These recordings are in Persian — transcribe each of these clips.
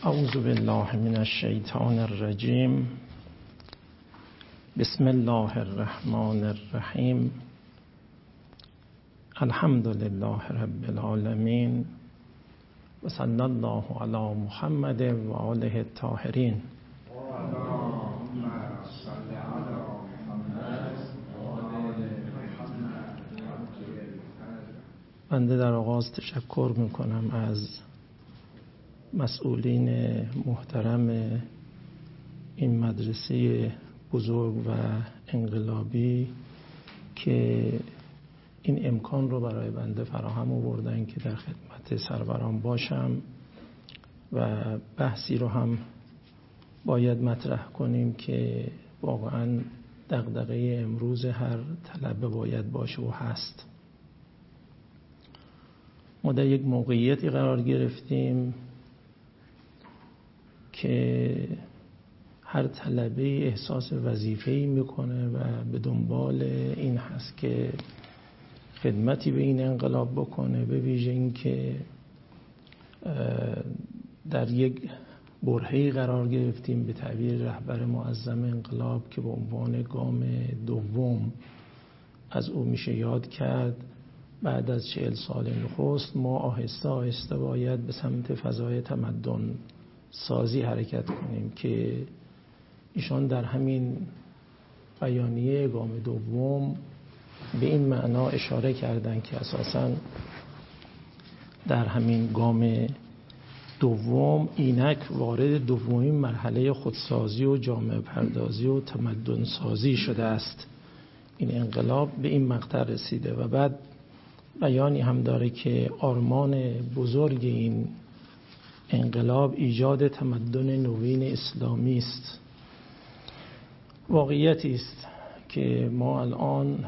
اعوذ بالله من الشیطان الرجیم. بسم الله الرحمن الرحیم. الحمد لله رب العالمین و صلی الله علی محمد و آله الطاهرین. بنده در آغاز تشکر میکنم از مسئولین محترم این مدرسه بزرگ و انقلابی که این امکان رو برای بنده فراهم آوردن که در خدمت سروران باشم و بحثی رو هم باید مطرح کنیم که واقعا دغدغه امروز هر طلبه باید باشه و هست. ما در یک موقعیتی قرار گرفتیم که هر طلبه احساس وظیفه‌ای میکنه و به دنبال این هست که خدمتی به این انقلاب بکنه، به ویژه این که در یک برهه‌ای قرار گرفتیم به تعبیر رهبر معظم انقلاب که به عنوان گام دوم از او میشه یاد کرد. بعد از 40 سال نخست ما آهسته آهسته باید به سمت فضای تمدن سازی حرکت کنیم که ایشان در همین بیانیه گام دوم به این معنا اشاره کردن که اساساً در همین گام دوم اینک وارد دومین مرحله خودسازی و جامعه پردازی و تمدن سازی شده است. این انقلاب به این مقطع رسیده و بعد بیانی هم داره که آرمان بزرگ این انقلاب ایجاد تمدن نوین اسلامی است. واقعیتی است که ما الان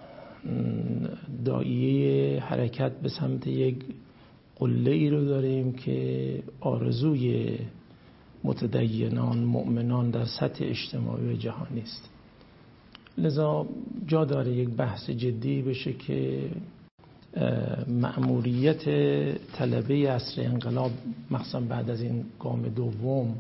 داعیه حرکت به سمت یک قله ای رو داریم که آرزوی متدینان مؤمنان در سطح اجتماعی و جهانی است. لذا جا داره یک بحث جدی بشه که مأموریت طلبه عصر انقلاب مخصوصا بعد از این گام دوم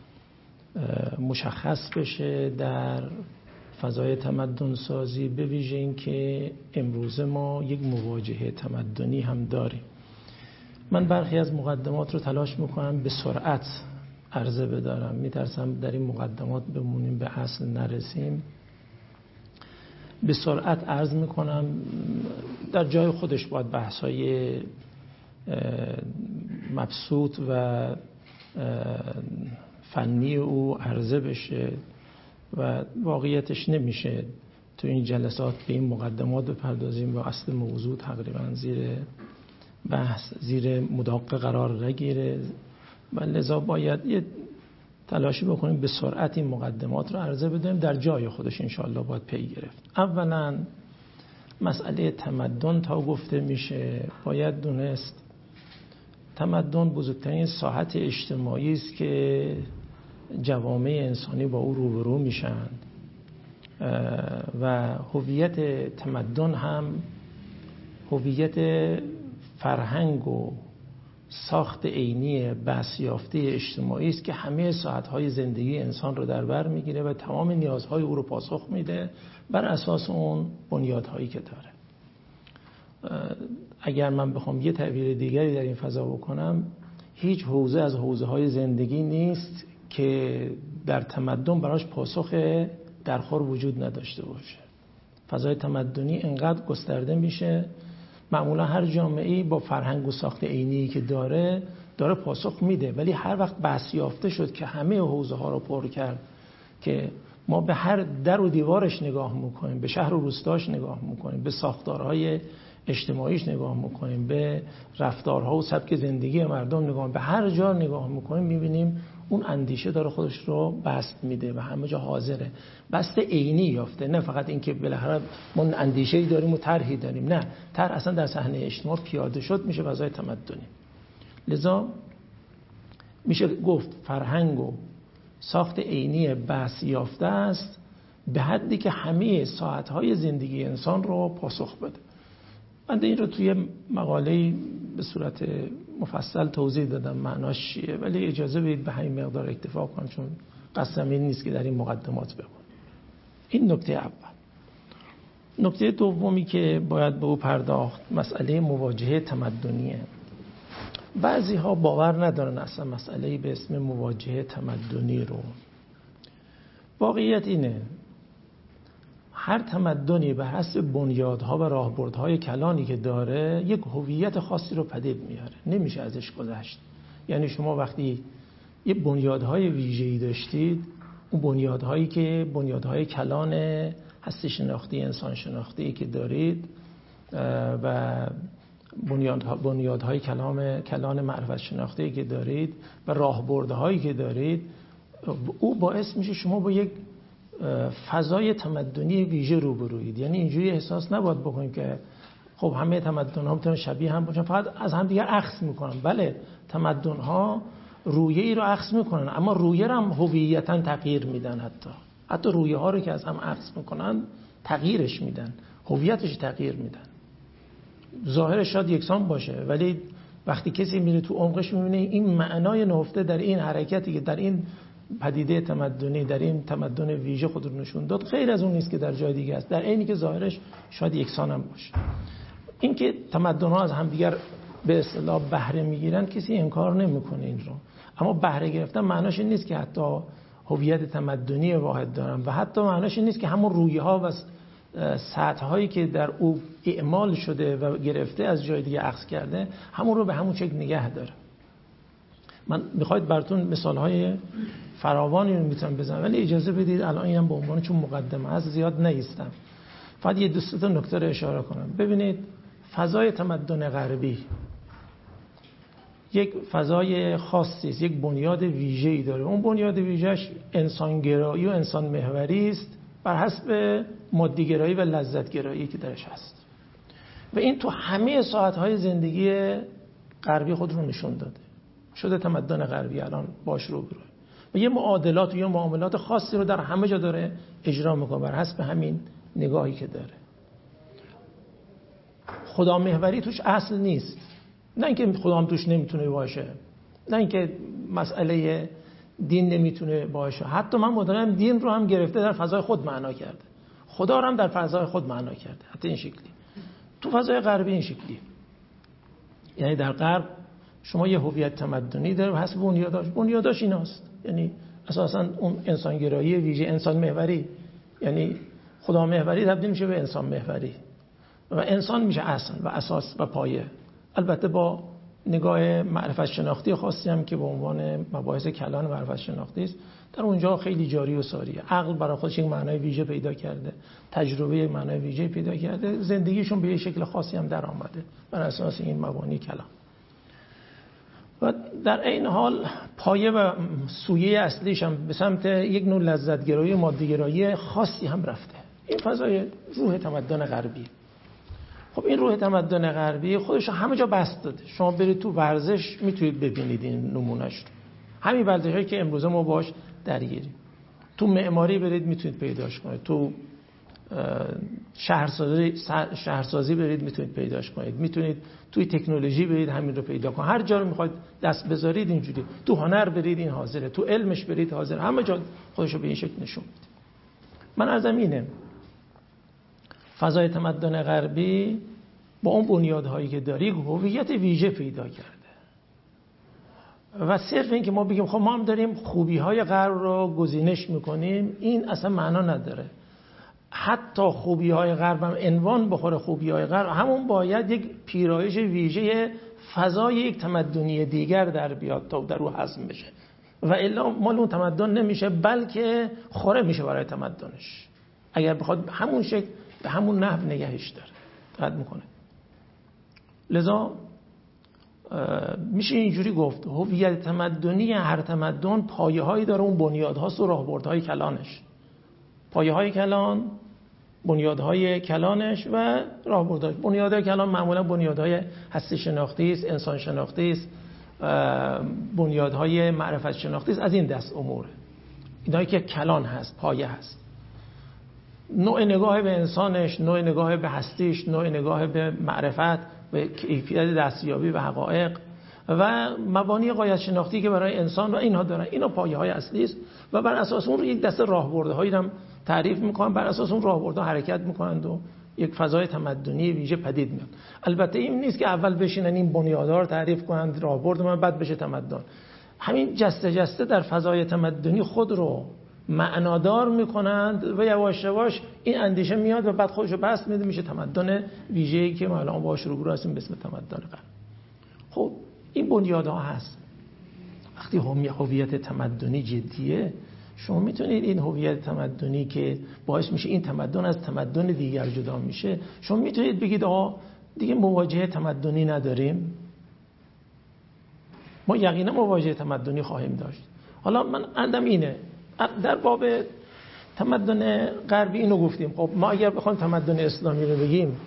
مشخص بشه در فضای تمدن سازی، به ویژه این که امروز ما یک مواجهه تمدنی هم داریم. من برخی از مقدمات رو تلاش میکنم به سرعت عرضه بدارم، میترسم در این مقدمات بمونیم به اصل نرسیم. به سرعت عرض میکنم، در جای خودش باید بحث‌های مبسوط و فنی او عرضه بشه و واقعیتش نمیشه تو این جلسات به این مقدمات بپردازیم و اصل موضوع تقریبا زیر بحث زیر مداقه قرار نگیره و لذا باید یه تلاشی بکنیم به سرعت این مقدمات رو عرضه بدیم، در جای خودش انشاءالله باید پی گرفت. اولا مسئله تمدن تا گفته میشه باید دونست تمدن بزرگترین ساحت اجتماعی است که جوامع انسانی با او روبرو میشن و هویت تمدن هم هویت فرهنگ و ساخت عینی بس یافته اجتماعی است که همه ساعت‌های زندگی انسان رو در بر میگیره و تمام نیازهای او رو پاسخ میده بر اساس اون بنیادهایی که داره. اگر من بخوام یه تعبیر دیگری در این فضا بکنم، هیچ حوزه از حوزه‌های زندگی نیست که در تمدن براش پاسخ درخور وجود نداشته باشه. فضای تمدنی انقدر گسترده میشه، معمولا هر جامعه‌ای با فرهنگ و ساخت عینی که داره پاسخ میده، ولی هر وقت بحث یافته شد که همه حوزه‌ها رو پر کرد که ما به هر در و دیوارش نگاه میکنیم، به شهر و روستاش نگاه میکنیم، به ساختارهای اجتماعیش نگاه میکنیم، به رفتارها و سبک زندگی مردم نگاه، به هر جا نگاه میکنیم میبینیم اون اندیشه داره خودش رو بسط میده و همه جا حاضره. بسط عینی یافته، نه فقط این که بالاخره ما اندیشه‌ای داریم و طرحی داریم، نه، طرح اصلا در صحنه اجتماع پیاده شد میشه فضای تمدنی. لذا میشه گفت فرهنگ و ساخت عینی بسط یافته است به حدی که همه ساعت‌های زندگی انسان رو پاسخ بده. من این رو توی مقاله به صورت مفصل توضیح دادم معناش چیه، ولی اجازه بدید به همین مقدار اکتفا کنم چون قصدم این نیست که در این مقدمات بمونم. این نکته اول. نکته دومی که باید به او پرداخت مسئله مواجهه تمدنیه. بعضی ها باور ندارن اصلا مسئله‌ای به اسم مواجهه تمدنی رو. واقعیت اینه هر تمدنی به حسب بنیادها و راهبردهای کلانی که داره یک هویت خاصی رو پدید میاره، نمیشه ازش گذشت. یعنی شما وقتی یه بنیادهای ویژه‌ای داشتید، اون بنیادهایی که بنیادهای کلان هستی شناختی انسان شناختی که دارید و بنیادهای کلان معرفت شناختی که دارید و راهبردهایی که دارید، او باعث میشه شما با یک فضای تمدنی ویژه روبروید. یعنی اینجوری احساس نباید بکنید که خب همه تمدن‌ها میتونن شبیه هم باشن، فقط از هم دیگه اخذ میکنن. بله تمدن‌ها رویه‌ای رو اخذ میکنن، اما رویه رو هم هویتاً تغییر میدن. حتی رویه ها رو که از هم اخذ میکنن تغییرش میدن، هویتش تغییر میدن. ظاهرش شاید یکسان باشه، ولی وقتی کسی میره تو عمقش میبینه این معنای نهفته در این حرکتی که در این پدیده تمدنی، در این تمدن ویژه خود رو نشون داد، خیر از اون نیست که در جای دیگه است، در عینی که ظاهرش شاید یکسان هم باشه. این که تمدن‌ها از همدیگر به اصطلاح بهره میگیرن کسی انکار نمیکنه این رو، اما بهره گرفتن معناش این نیست که حتی هویت تمدنی واحد دارن و حتی معناش این نیست که همون رویه‌ها و سطح‌هایی که در او اعمال شده و گرفته از جای دیگه اخذ کرده همون رو به همون شکل نگه داره. من میخواید براتون مثال‌های فراوانی رو میتونم بزنم، ولی اجازه بدید الان اینم به عنوان چون مقدمه هست زیاد نیستم، فقط یه دو تا نکته رو اشاره کنم. ببینید فضای تمدن غربی یک فضای خاصی است، یک بنیاد ویژه‌ای داره. اون بنیاد ویژه‌اش انسانگرایی و انسان محوری است بر حسب مادی‌گرایی و لذت‌گرایی که درش هست و این تو همه ساعت‌های زندگی غربی خود رو نشون داده. شده تمدن غربی الان باش روبروه و یه معادلات و یه معاملات خاصی رو در همه جا داره اجرا میکنه بر حسب همین نگاهی که داره. خدا محوری توش اصل نیست، نه اینکه خدا هم توش نمیتونه باشه، نه اینکه مسئله دین نمیتونه باشه، حتی من معتقدم دین رو هم گرفته در فضای خود معنا کرده، خدا رو هم در فضای خود معنا کرده، حتی این شکلی. تو فضای غربی این شکلی، یعنی در غرب شما یه هویت تمدنی داره و حسب بنیاداش ایناست. یعنی اساساً اون انسانگرایی ویژه، انسان محوری، یعنی خدا محوری تبدیل میشه به انسان محوری و انسان میشه اصل و اساس و پایه، البته با نگاه معرفت شناختی خاصی هم که به عنوان مباحث کلان معرفت شناختی است، در اونجا خیلی جاری و ساریه. عقل برای خودش یک معنای ویژه پیدا کرده، تجربه یک معنای ویژه پیدا کرده، زندگیشون به یک شکل خاصی هم در آمده بر اساس این مبانی کلان. و در این حال پایه و سویه اصلیش هم به سمت یک نوع لذتگرایی مادیگرایی خاصی هم رفته. این فضای روح تمدن غربی. خب این روح تمدن غربی خودش همه جا بسط داده. شما برید تو ورزش میتونید ببینید این نمونهش رو. همین ورزشایی که امروزه ما باش درگیریم. تو معماری برید میتونید پیداش کنید. تو شهرسازی برید میتونید پیداش کنید. میتونید توی تکنولوژی برید همین رو پیدا کنید. هر جا رو میخواید دست بذارید اینجوری. تو هنر برید این حاضره. تو علمش برید حاضر. همه جا خودش رو به این شکل نشون میده. من عرضم اینه فضای تمدن غربی با اون بنیادهایی که داره یک هویت ویژه پیدا کرده و صرف این که ما بگیم خب ما هم داریم خوبی‌های غرب رو گزینش میکنیم، این اصلا معنا نداره. حتی خوبی‌های غرب هم عنوان بخوره خوبی‌های غرب، همون باید یک پیرایش ویژه فضای یک تمدنی دیگر در بیاد تا در رو هضم بشه و الا مال اون تمدن نمیشه، بلکه خوره میشه برای تمدنش اگر بخواد همون شکل به همون نحو نگهش داره رد میکنه. لذا میشه اینجوری گفت هویت تمدنی هر تمدن پایه‌هایی داره، اون بنیادهاست و راهبردهای کلانش، پایه‌های کلان، بنیادهای کلانش و راهبردهای. بنیادهای کلان معمولا بنیادهای هستی شناختی است، انسان شناختی است، بنیادهای معرفت شناختی است، از این دست اموره. اینایی که کلان هست، پایه هست. نوع نگاه به انسانش، نوع نگاه به هستیش، نوع نگاه به معرفت، به کیفیت دستیابی به حقایق و مبانی غایت شناختی که برای انسان و اینها دارن، اینا پایه‌های اصلی است و بر اساس اون یک دسته راهبردهایی هم تعریف میکنن، بر اساس اون راهبردها حرکت میکنند و یک فضای تمدنی ویژه پدید میاد. البته این نیست که اول بشینن این بنیادها رو تعریف کنند راهبرد من بعد بشه تمدن. همین جسته جسته در فضای تمدنی خود رو معنادار میکنند و یواش یواش این اندیشه میاد و بعد خودش رو بست میده میشه تمدن ویژه‌ای که ما الان باهاش روبرو هستیم به اسم تمدن غرب. خب این بنیادها هست. وقتی هویت تمدنی جدیه، شما میتونید این هویت تمدنی که باعث میشه این تمدن از تمدن دیگر جدا میشه، شما میتونید بگید آقا دیگه مواجهه تمدنی نداریم. ما یقینا مواجهه تمدنی خواهیم داشت. حالا من عندم اینه، در باب تمدن غربی اینو گفتیم. خب ما اگر بخوایم تمدن اسلامی رو بگیم،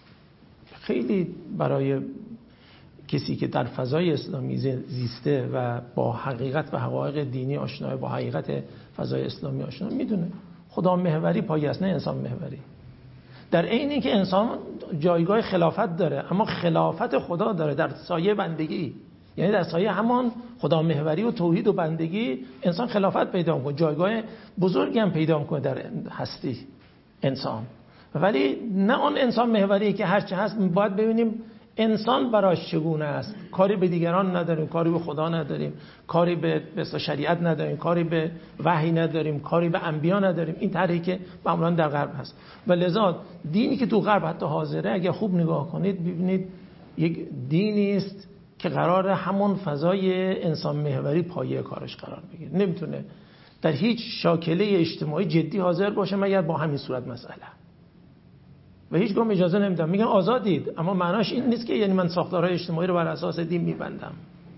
خیلی برای کسی که در فضای اسلامی زیسته و با حقیقت و حقایق دینی آشنای، با حقیقت فضای اسلامی آشنا، میدونه خدا محوری پایه است، نه انسان محوری. در عین اینکه انسان جایگاه خلافت داره، اما خلافت خدا داره در سایه بندگی، یعنی در سایه همان خدا محوری و توحید و بندگی انسان خلافت پیدا میکنه، جایگاه بزرگی هم پیدا میکنه در هستی انسان. ولی نه آن انسان محوری که هرچه هست باید ببینیم انسان براش چگونه است. کاری به دیگران نداریم، کاری به خدا نداریم، کاری به شریعت نداریم، کاری به وحی نداریم، کاری به انبیا نداریم. این طرحی که معمولا در غرب هست و لذا دینی که تو غرب حتی حاضره، اگر خوب نگاه کنید ببینید یک دینی است که قرار همون فضای انسان محوری پایه کارش قرار بگیره. نمیتونه در هیچ شاکله اجتماعی جدی حاضر باشه مگر با همین صورت مسئله، و هیچ گام اجازه نمیدم. میگن آزادید، اما معناش این نیست که یعنی من ساختارهای اجتماعی رو بر اساس دین میبندم.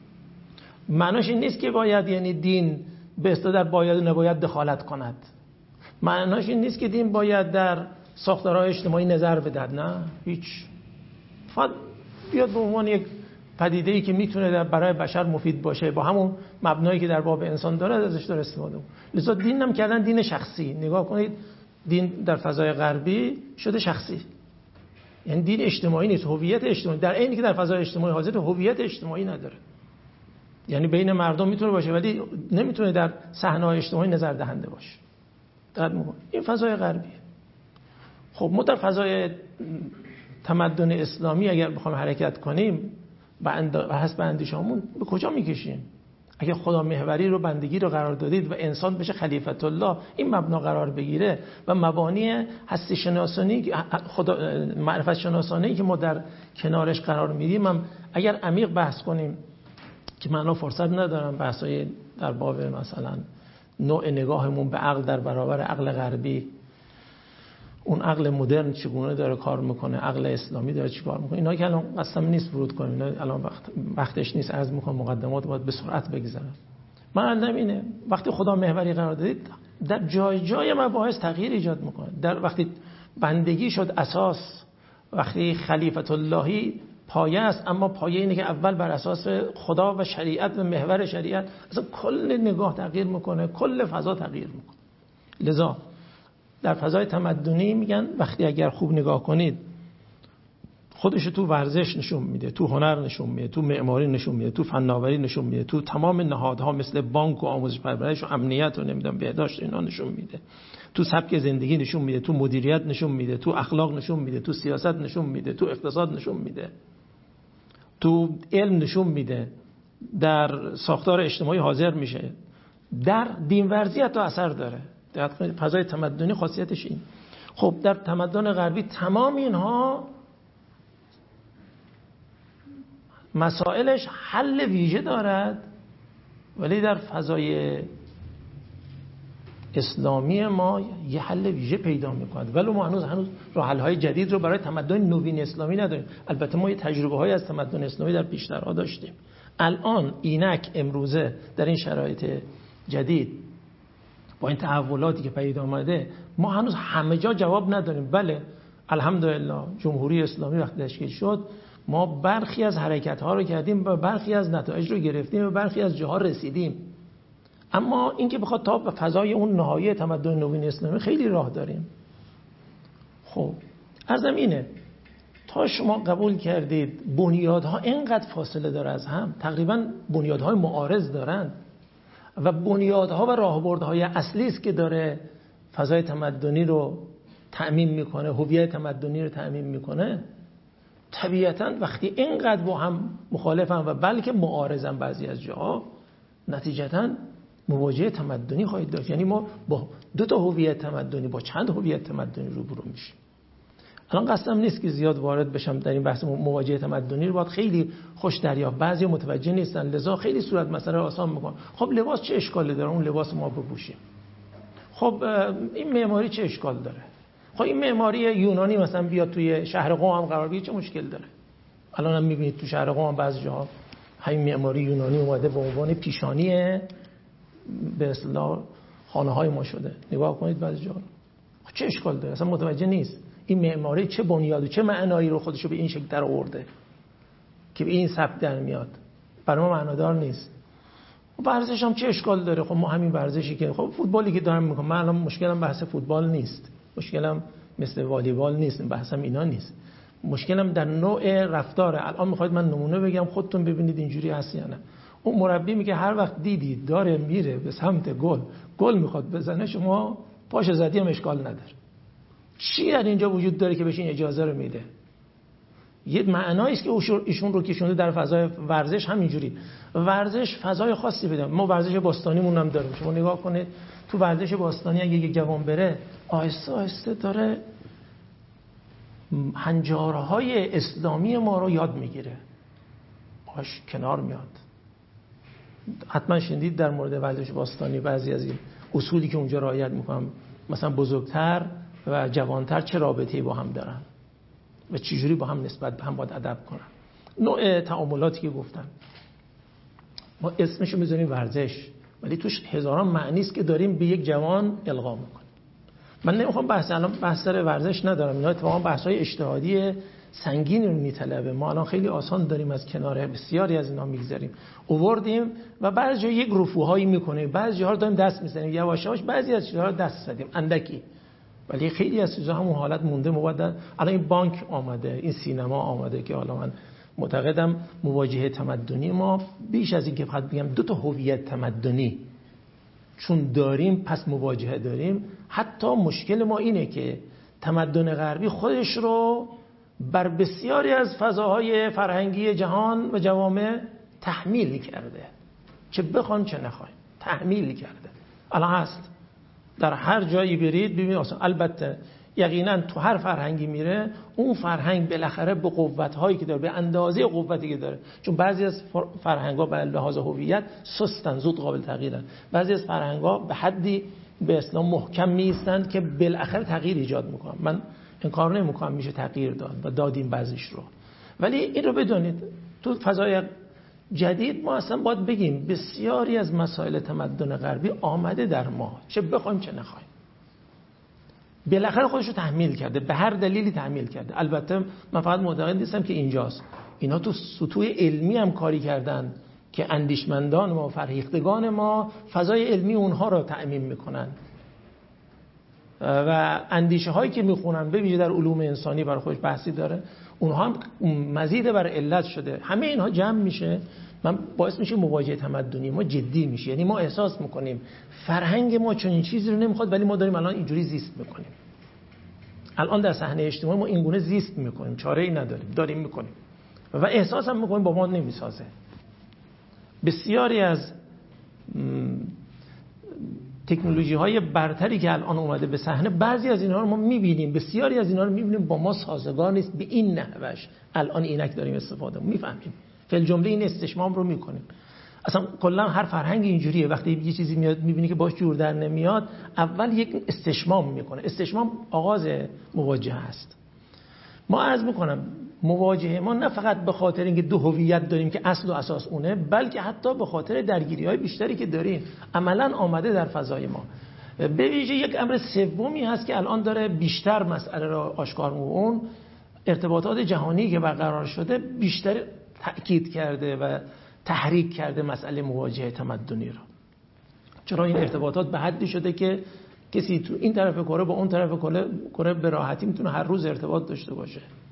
معناش این نیست که باید یعنی دین به اصطلاح باید و نباید دخالت کند. معناش این نیست که دین باید در ساختارهای اجتماعی نظر بدهد. نه، هیچ. فقط بیاد به عنوان یک پدیده‌ای که میتونه برای بشر مفید باشه، با همون مبنایی که در باب انسان داره ازش داره استفاده کنه. لذا دین هم کردن دین شخصی. نگاه کنید دین در فضای غربی شده شخصی، یعنی دین اجتماعی نیست، هویت اجتماعی، در عینی که در فضای اجتماعی حاضر هویت اجتماعی نداره. یعنی بین مردم میتونه باشه ولی نمیتونه در صحنه‌های اجتماعی نظر دهنده باشه. این فضای غربیه. خب ما در فضای تمدن اسلامی اگر بخوایم حرکت کنیم و حسب اندیشه‌مون به کجا میکشیم؟ اگه خدا محوری رو بندگی رو قرار دادید و انسان بشه خلیفت الله، این مبنا قرار بگیره و مبانی هستی شناسانی، خدا معرفت شناسانی که ما در کنارش قرار میدیم، هم اگر عمیق بحث کنیم که من الان فرصت ندارم بحثای در باب مثلا نوع نگاهمون به عقل در برابر عقل غربی، اون عقل مدرن چگونه داره کار میکنه، عقل اسلامی داره چی کار میکنه، اینا که الان قسم نیست ورود کنیم، اینا الان وقتش نیست. عرض میکنم مقدمات باید به سرعت بگذرم. من عندم اینه وقتی خدا محوری قرار دادید در جای جای مباحث تغییر ایجاد میکنه. در وقتی بندگی شد اساس، وقتی خلیفت اللهی پایه است، اما پایه اینه که اول بر اساس خدا و شریعت و محور شریعت، اصلا کل نگاه تغییر میکنه، کل فضا تغییر میکنه. لذا در فضای تمدنی میگن وقتی اگر خوب نگاه کنید خودش تو ورزش نشون میده، تو هنر نشون میده، تو معماری نشون میده، تو فناوری نشون میده، تو تمام نهادها مثل بانک و آموزش پرورش و امنیت و نمیدونم بهداشت اینا نشون میده، تو سبک زندگی نشون میده، تو مدیریت نشون میده، تو اخلاق نشون میده، تو سیاست نشون میده، تو اقتصاد نشون میده، تو علم نشون میده، در ساختار اجتماعی حاضر میشه، در دین ورزی حتی اثر داره. در فضای تمدنی خاصیتش این. خب در تمدن غربی تمام اینها مسائلش حل ویژه دارد، ولی در فضای اسلامی ما یه حل ویژه پیدا میکند، ولی ما هنوز راه حل‌های جدید رو برای تمدن نوین اسلامی نداریم. البته ما یه تجربه‌های از تمدن اسلامی در پیشترها داشتیم. الان اینک امروزه در این شرایط جدید با این تحولاتی که پیدا آمده ما هنوز همه جا جواب نداریم. بله الحمدلله جمهوری اسلامی وقتی تشکیل شد ما برخی از حرکت‌ها رو کردیم و برخی از نتایج رو گرفتیم و برخی از جاها رسیدیم، اما اینکه بخواد تا به فضای اون نهایی تمدن نوین اسلامی خیلی راه داریم. خب عرضم اینه تا شما قبول کردید بنیادها اینقدر فاصله داره از هم، تقریبا بنیادهای معارض دارن و بنیادها و راهبردهای اصلی است که داره فضای تمدنی رو تأمین میکنه، هویت تمدنی رو تأمین میکنه، طبیعتاً وقتی اینقدر با هم مخالفن و بلکه معارضن بعضی از جاها، نتیجتاً مواجهه تمدنی خواهید داشت. یعنی ما با دو تا هویت تمدنی، با چند هویت تمدنی روبرو میشیم. الان قصدم نیست که زیاد وارد بشم در این بحث مواجهه تمدنی رو، باید خیلی خوش دریافت. بعضی متوجه نیستن لذا خیلی صورت مسئله رو آسان میکنن. خب لباس چه اشکالی داره اون لباس ما بپوشیم؟ خب این معماری چه اشکال داره؟ خب این معماری یونانی مثلا بیاد توی شهر قم هم قرار بگیره چه مشکل داره؟ الان هم میبینید تو شهر قم بعضی جاها همین معماری یونانی اومده به عنوان پیشانی به اصطلاح خانه‌های ما شده. نگاه کنید بعضی جاها چه اشکال داره؟ اصلا متوجه نیست این معماری چه بنیاد و چه معنایی رو خودشو به این شکل در آورده که به این سبک در میاد. برای ما معنادار نیست. ورزش هم چه اشکال داره؟ خب ما همین ورزشی که خب فوتبالی که دارم میکنم، من الان مشکلم بحث فوتبال نیست، مشکلم مثل والیبال نیست، بحثم اینا نیست، مشکلم در نوع رفتاره. الان میخواید من نمونه بگم خودتون ببینید اینجوری هست یا نه. اون مربی میگه هر وقت دیدید داره میره به سمت گل میخواد بزنه، شما پاش زدی هم اشکال نداره. چی در اینجا وجود داره که بهش این اجازه رو میده؟ یه معنایی است که ایشون رو کشونده در فضای ورزش. همینجوری ورزش فضای خاصی بده. ما ورزش باستانیمون هم داریم. شما نگاه کنید تو ورزش باستانی اگه یک جوان بره آهسته آهسته داره هنجارهای اسلامی ما رو یاد میگیره، باش کنار میاد. حتما شنیدید در مورد ورزش باستانی بعضی از این اصولی که اونجا رعایت میکنن، مثلا بزرگتر و جوانتر چه رابطه‌ای با هم دارن و چجوری با هم نسبت به هم باید ادب کنن. نوع تعاملاتی که گفتن ما اسمشو میذاریم ورزش، ولی توش هزاران معنی است که داریم به یک جوان القا میکنیم. من نمیخوام بحث سر ورزش ندارم، اینا اتفاقا بحث‌های اجتهادی سنگین رو میطلبه. ما الان خیلی آسان داریم از کنار بسیاری از اینا میگذریم، آوردیم و بعضی جا یک رفوهایی میکنیم، بعضی جاها داریم دست میزنیم یواش یواش، بعضی از چیزها دست زدیم اندکی، ولی خیلی از چیزها همون حالت مونده. الان این بانک آمده، این سینما آمده که حالا من معتقدم مواجهه تمدنی ما بیش از این که فقط بگم دو تا هویت تمدنی چون داریم پس مواجهه داریم. حتی مشکل ما اینه که تمدن غربی خودش رو بر بسیاری از فضاهای فرهنگی جهان و جوامع تحمیل کرده، چه بخوان چه نخوان تحمیل کرده. الان هست در هر جایی برید ببینید اصلا. البته یقینا تو هر فرهنگی میره اون فرهنگ بالاخره به قوت‌هایی که داره، به اندازه قوتی که داره، چون بعضی از فرهنگ‌ها به لحاظ هویت سستن، زود قابل تغییرن، بعضی از فرهنگ‌ها به حدی به اسلام محکم میستند که بالاخره تغییر ایجاد میکنن. من انکار نمیکنم میشه تغییر داد و دادیم بعضیش رو، ولی این رو بدونید تو فضای جدید ما اصلا باید بگیم بسیاری از مسائل تمدن غربی آمده در ما، چه بخوایم چه نخوایم، بالاخره خودش رو تحمیل کرده، به هر دلیلی تحمیل کرده. البته من فقط معتقد نیستم که اینجاست، اینا تو سطوح علمی هم کاری کردن که اندیشمندان ما، فرهیختگان ما فضای علمی اونها رو تأمین میکنن و اندیشه هایی که میخونن به ویژه در علوم انسانی برای خودش بحثی داره، اونها هم مزید بر علت شده. همه اینها جمع میشه، من باعث میشه مواجهه تمدنی ما جدی میشه. یعنی ما احساس میکنیم فرهنگ ما چون این چیزی رو نمیخواد، ولی ما داریم الان اینجوری زیست میکنیم. الان در صحنه اجتماعی ما این گونه زیست میکنیم، چاره ای نداریم، داریم میکنیم و احساس هم میکنیم با ما نمیسازه. بسیاری از تکنولوژی های برتری که الان اومده به صحنه، بعضی از اینها رو ما میبینیم، بسیاری از اینها رو میبینیم با ما سازگار نیست. به این نحوش الان اینک داریم استفاده میفهمیم، فعل جمله این استشمام رو میکنیم. اصلا کلا هر فرهنگ اینجوریه، وقتی یه چیزی میاد میبینی که باش جور در نمیاد اول یک استشمام میکنه. استشمام آغاز مواجهه است. ما عرض میکنم مواجهه ما نه فقط به خاطر اینکه دو هویت داریم که اصل و اساس اونه، بلکه حتی به خاطر درگیری‌های بیشتری که داریم عملاً آمده در فضای ما. به ویژه یک امر سومی هست که الان داره بیشتر مسئله را آشکار می‌کنه، اون ارتباطات جهانی که برقرار شده بیشتر تأکید کرده و تحریک کرده مسئله مواجهه تمدنی را. چرا این ارتباطات به حدی شده که کسی تو این طرف کره با اون طرف کره به راحتی میتونه هر روز ارتباط داشته باشه.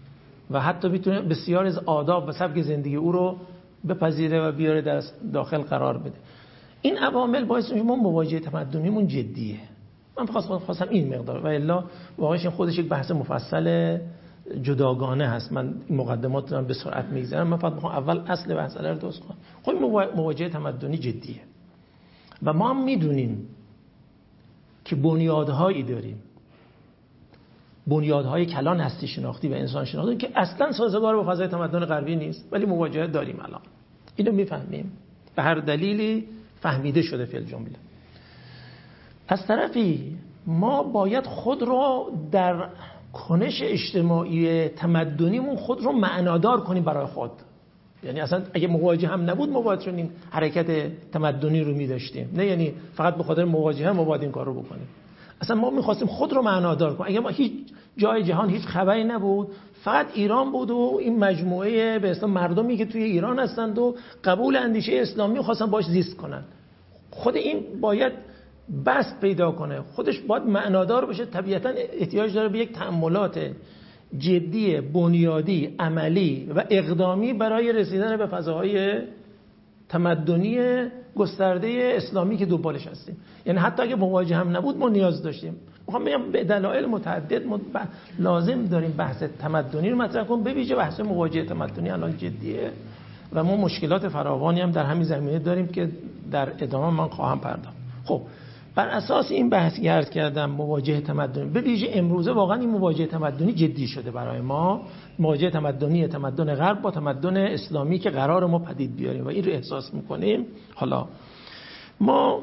و حتی میتونه بسیار از آداب و سبک زندگی او رو بپذیره و بیاره در داخل قرار بده. این عوامل باعث میشه ما مواجهه تمدنیمون جدیه. من خواستم این مقدار و الا واقعاش این خودش یک بحث مفصل جداگانه هست. من این مقدمات رو به سرعت میگذرم. من فقط میخوام اول اصل مسئله رو درست کنم. خب مواجهه تمدنی جدیه و ما هم میدونیم که بنیادهایی داریم، بنیادهای کلان هستی شناختی و انسان شناختی که اصلا سازگار با فضای تمدن غربی نیست، ولی مواجهه داریم. الان اینو میفهمیم، به هر دلیلی فهمیده شده فی الجمله. از طرفی ما باید خود رو در کنش اجتماعی تمدنیمون خود رو معنادار کنیم برای خود. یعنی اصلا اگه مواجهه هم نبود ما باید این حرکت تمدنی رو می‌داشتیم، نه یعنی فقط به خاطر مواجهه ما باید این کار رو بکنیم. اصلا ما می‌خواستیم خود رو معنادار کنیم. اگه ما هیچ جای جهان هیچ خبری نبود، فقط ایران بود و این مجموعه به اصطلاح مردمی که توی ایران هستند و قبول اندیشه اسلامی خواستن باش زیست کنن، خود این باید بست پیدا کنه، خودش باید معنادار بشه. طبیعتاً احتیاج داره به یک تأملات جدی، بنیادی، عملی و اقدامی برای رسیدن به فضاهای تمدنی گسترده اسلامی که دنبالش هستیم. یعنی حتی اگه مواجهه هم نبود ما نیاز داشتیم. میخوام بگم به دلایل متعدد لازم داریم بحث تمدنی رو مطرح کنیم، به ویژه بحث مواجهه تمدنی الان جدیه و ما مشکلات فراوانی هم در همین زمینه داریم که در ادامه من خواهم پرداخت. خب بر اساس این بحثی عرض کردم مواجهه تمدنی، به ویژه امروزه واقعا این مواجهه تمدنی جدی شده برای ما. مواجهه تمدنی تمدن غرب با تمدن اسلامی که قرار ما پدید بیاریم و این رو احساس میکنیم. حالا ما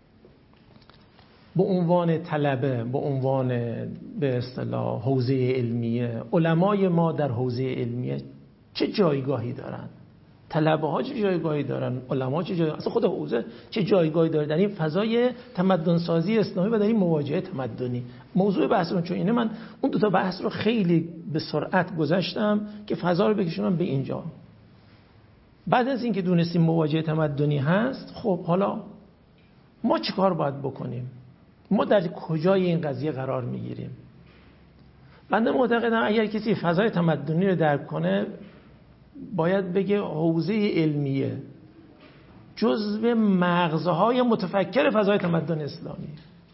به عنوان طلبه، به عنوان به اصطلاح حوزه علمیه، علمای ما در حوزه علمیه چه جایگاهی دارن؟ طلبه ها چه جایگاهی دارن؟ علما چه جایگاهی؟ اصلا خود حوزه چه جایگاهی داره در این فضای تمدن سازی اسلامی و در این مواجهه تمدنی؟ موضوع بحثمون چون اینه، من اون دو تا بحث رو خیلی به سرعت گذشتم که فضا رو بکشونم به اینجا. بعد از اینکه دونستیم مواجهه تمدنی هست، خب حالا ما چیکار باید بکنیم؟ ما در کجای این قضیه قرار میگیریم؟ بنده معتقدم اگر کسی فضای تمدنی رو درک کنه باید بگه حوزه علمیه جزو مغزهای متفکر فضای تمدن اسلامی.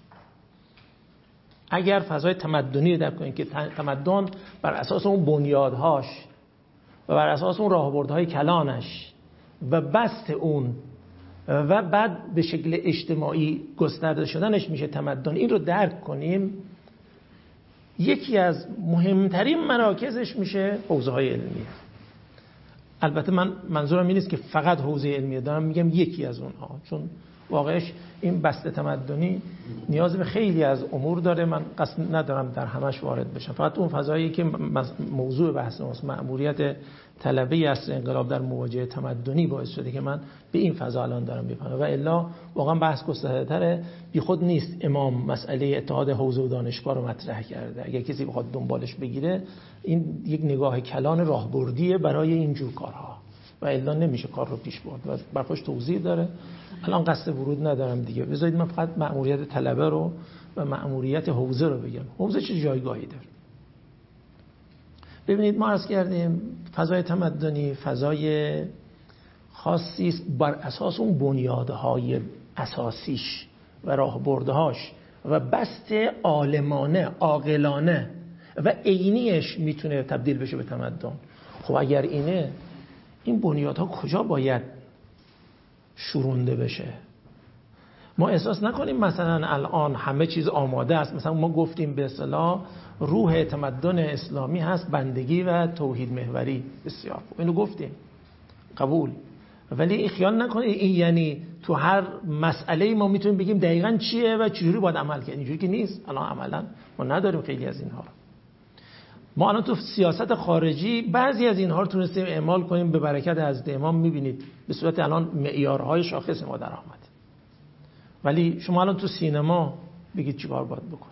اگر فضای تمدنی رو درک کنیم که تمدن بر اساس اون بنیادهاش و بر اساس اون راهبردهای کلانش و بست اون و بعد به شکل اجتماعی گسترده شدنش میشه تمدن، این رو درک کنیم، یکی از مهمترین مراکزش میشه حوزه های علمیه. البته من منظورم این نیست که فقط حوزه علمیه، دارم میگم یکی از اونها، چون واقعش این بسته تمدنی نیاز به خیلی از امور داره. من قصد ندارم در همش وارد بشم، فقط اون فضایی که موضوع بحث ماست، مأموریت طلبه عصر انقلاب در مواجهه تمدنی باعث شده که من به این فضا الان دارم میفهمم. و الا واقعا بحث گسترده‌تره، بی خود نیست امام مسئله اتحاد حوزه و دانشگاه رو مطرح کرده. اگر کسی بخواد دنبالش بگیره، این یک نگاه کلان راهبردیه برای این جور کارها و الا نمیشه کار رو پیش برد و برخوش توضیح داره. الان قصد ورود ندارم دیگه، بذارید من فقط مأموریت طلبه رو و مأموریت حوزه رو بگم. حوزه چه جایگاهی داره؟ ببینید ما عرض کردیم فضای تمدنی فضای خاصی است بر اساس اون بنیادهای اساسیش و راهبردهاش و بست عالمانه، عاقلانه و عینیش میتونه تبدیل بشه به تمدن. خب اگر اینه، این بنیادها کجا باید شورونده بشه؟ ما احساس نکنیم مثلا الان همه چیز آماده است. مثلا ما گفتیم به اصطلاح روح تمدن اسلامی هست بندگی و توحید محوری. بسیار خوب، اینو گفتیم، قبول. ولی این خیال نکنید این یعنی تو هر مسئله ما میتونیم بگیم دقیقاً چیه و چجوری باید عمل کرد. اینجوری که نیست. الان عملا ما نداریم خیلی از اینها. ما الان تو سیاست خارجی بعضی از اینها رو تونستیم اعمال کنیم به برکت حضرت امام. میبینید به صورت الان معیارهای شاخص ما در آمد. ولی شما الان تو سینما بگید چیکار باید بکن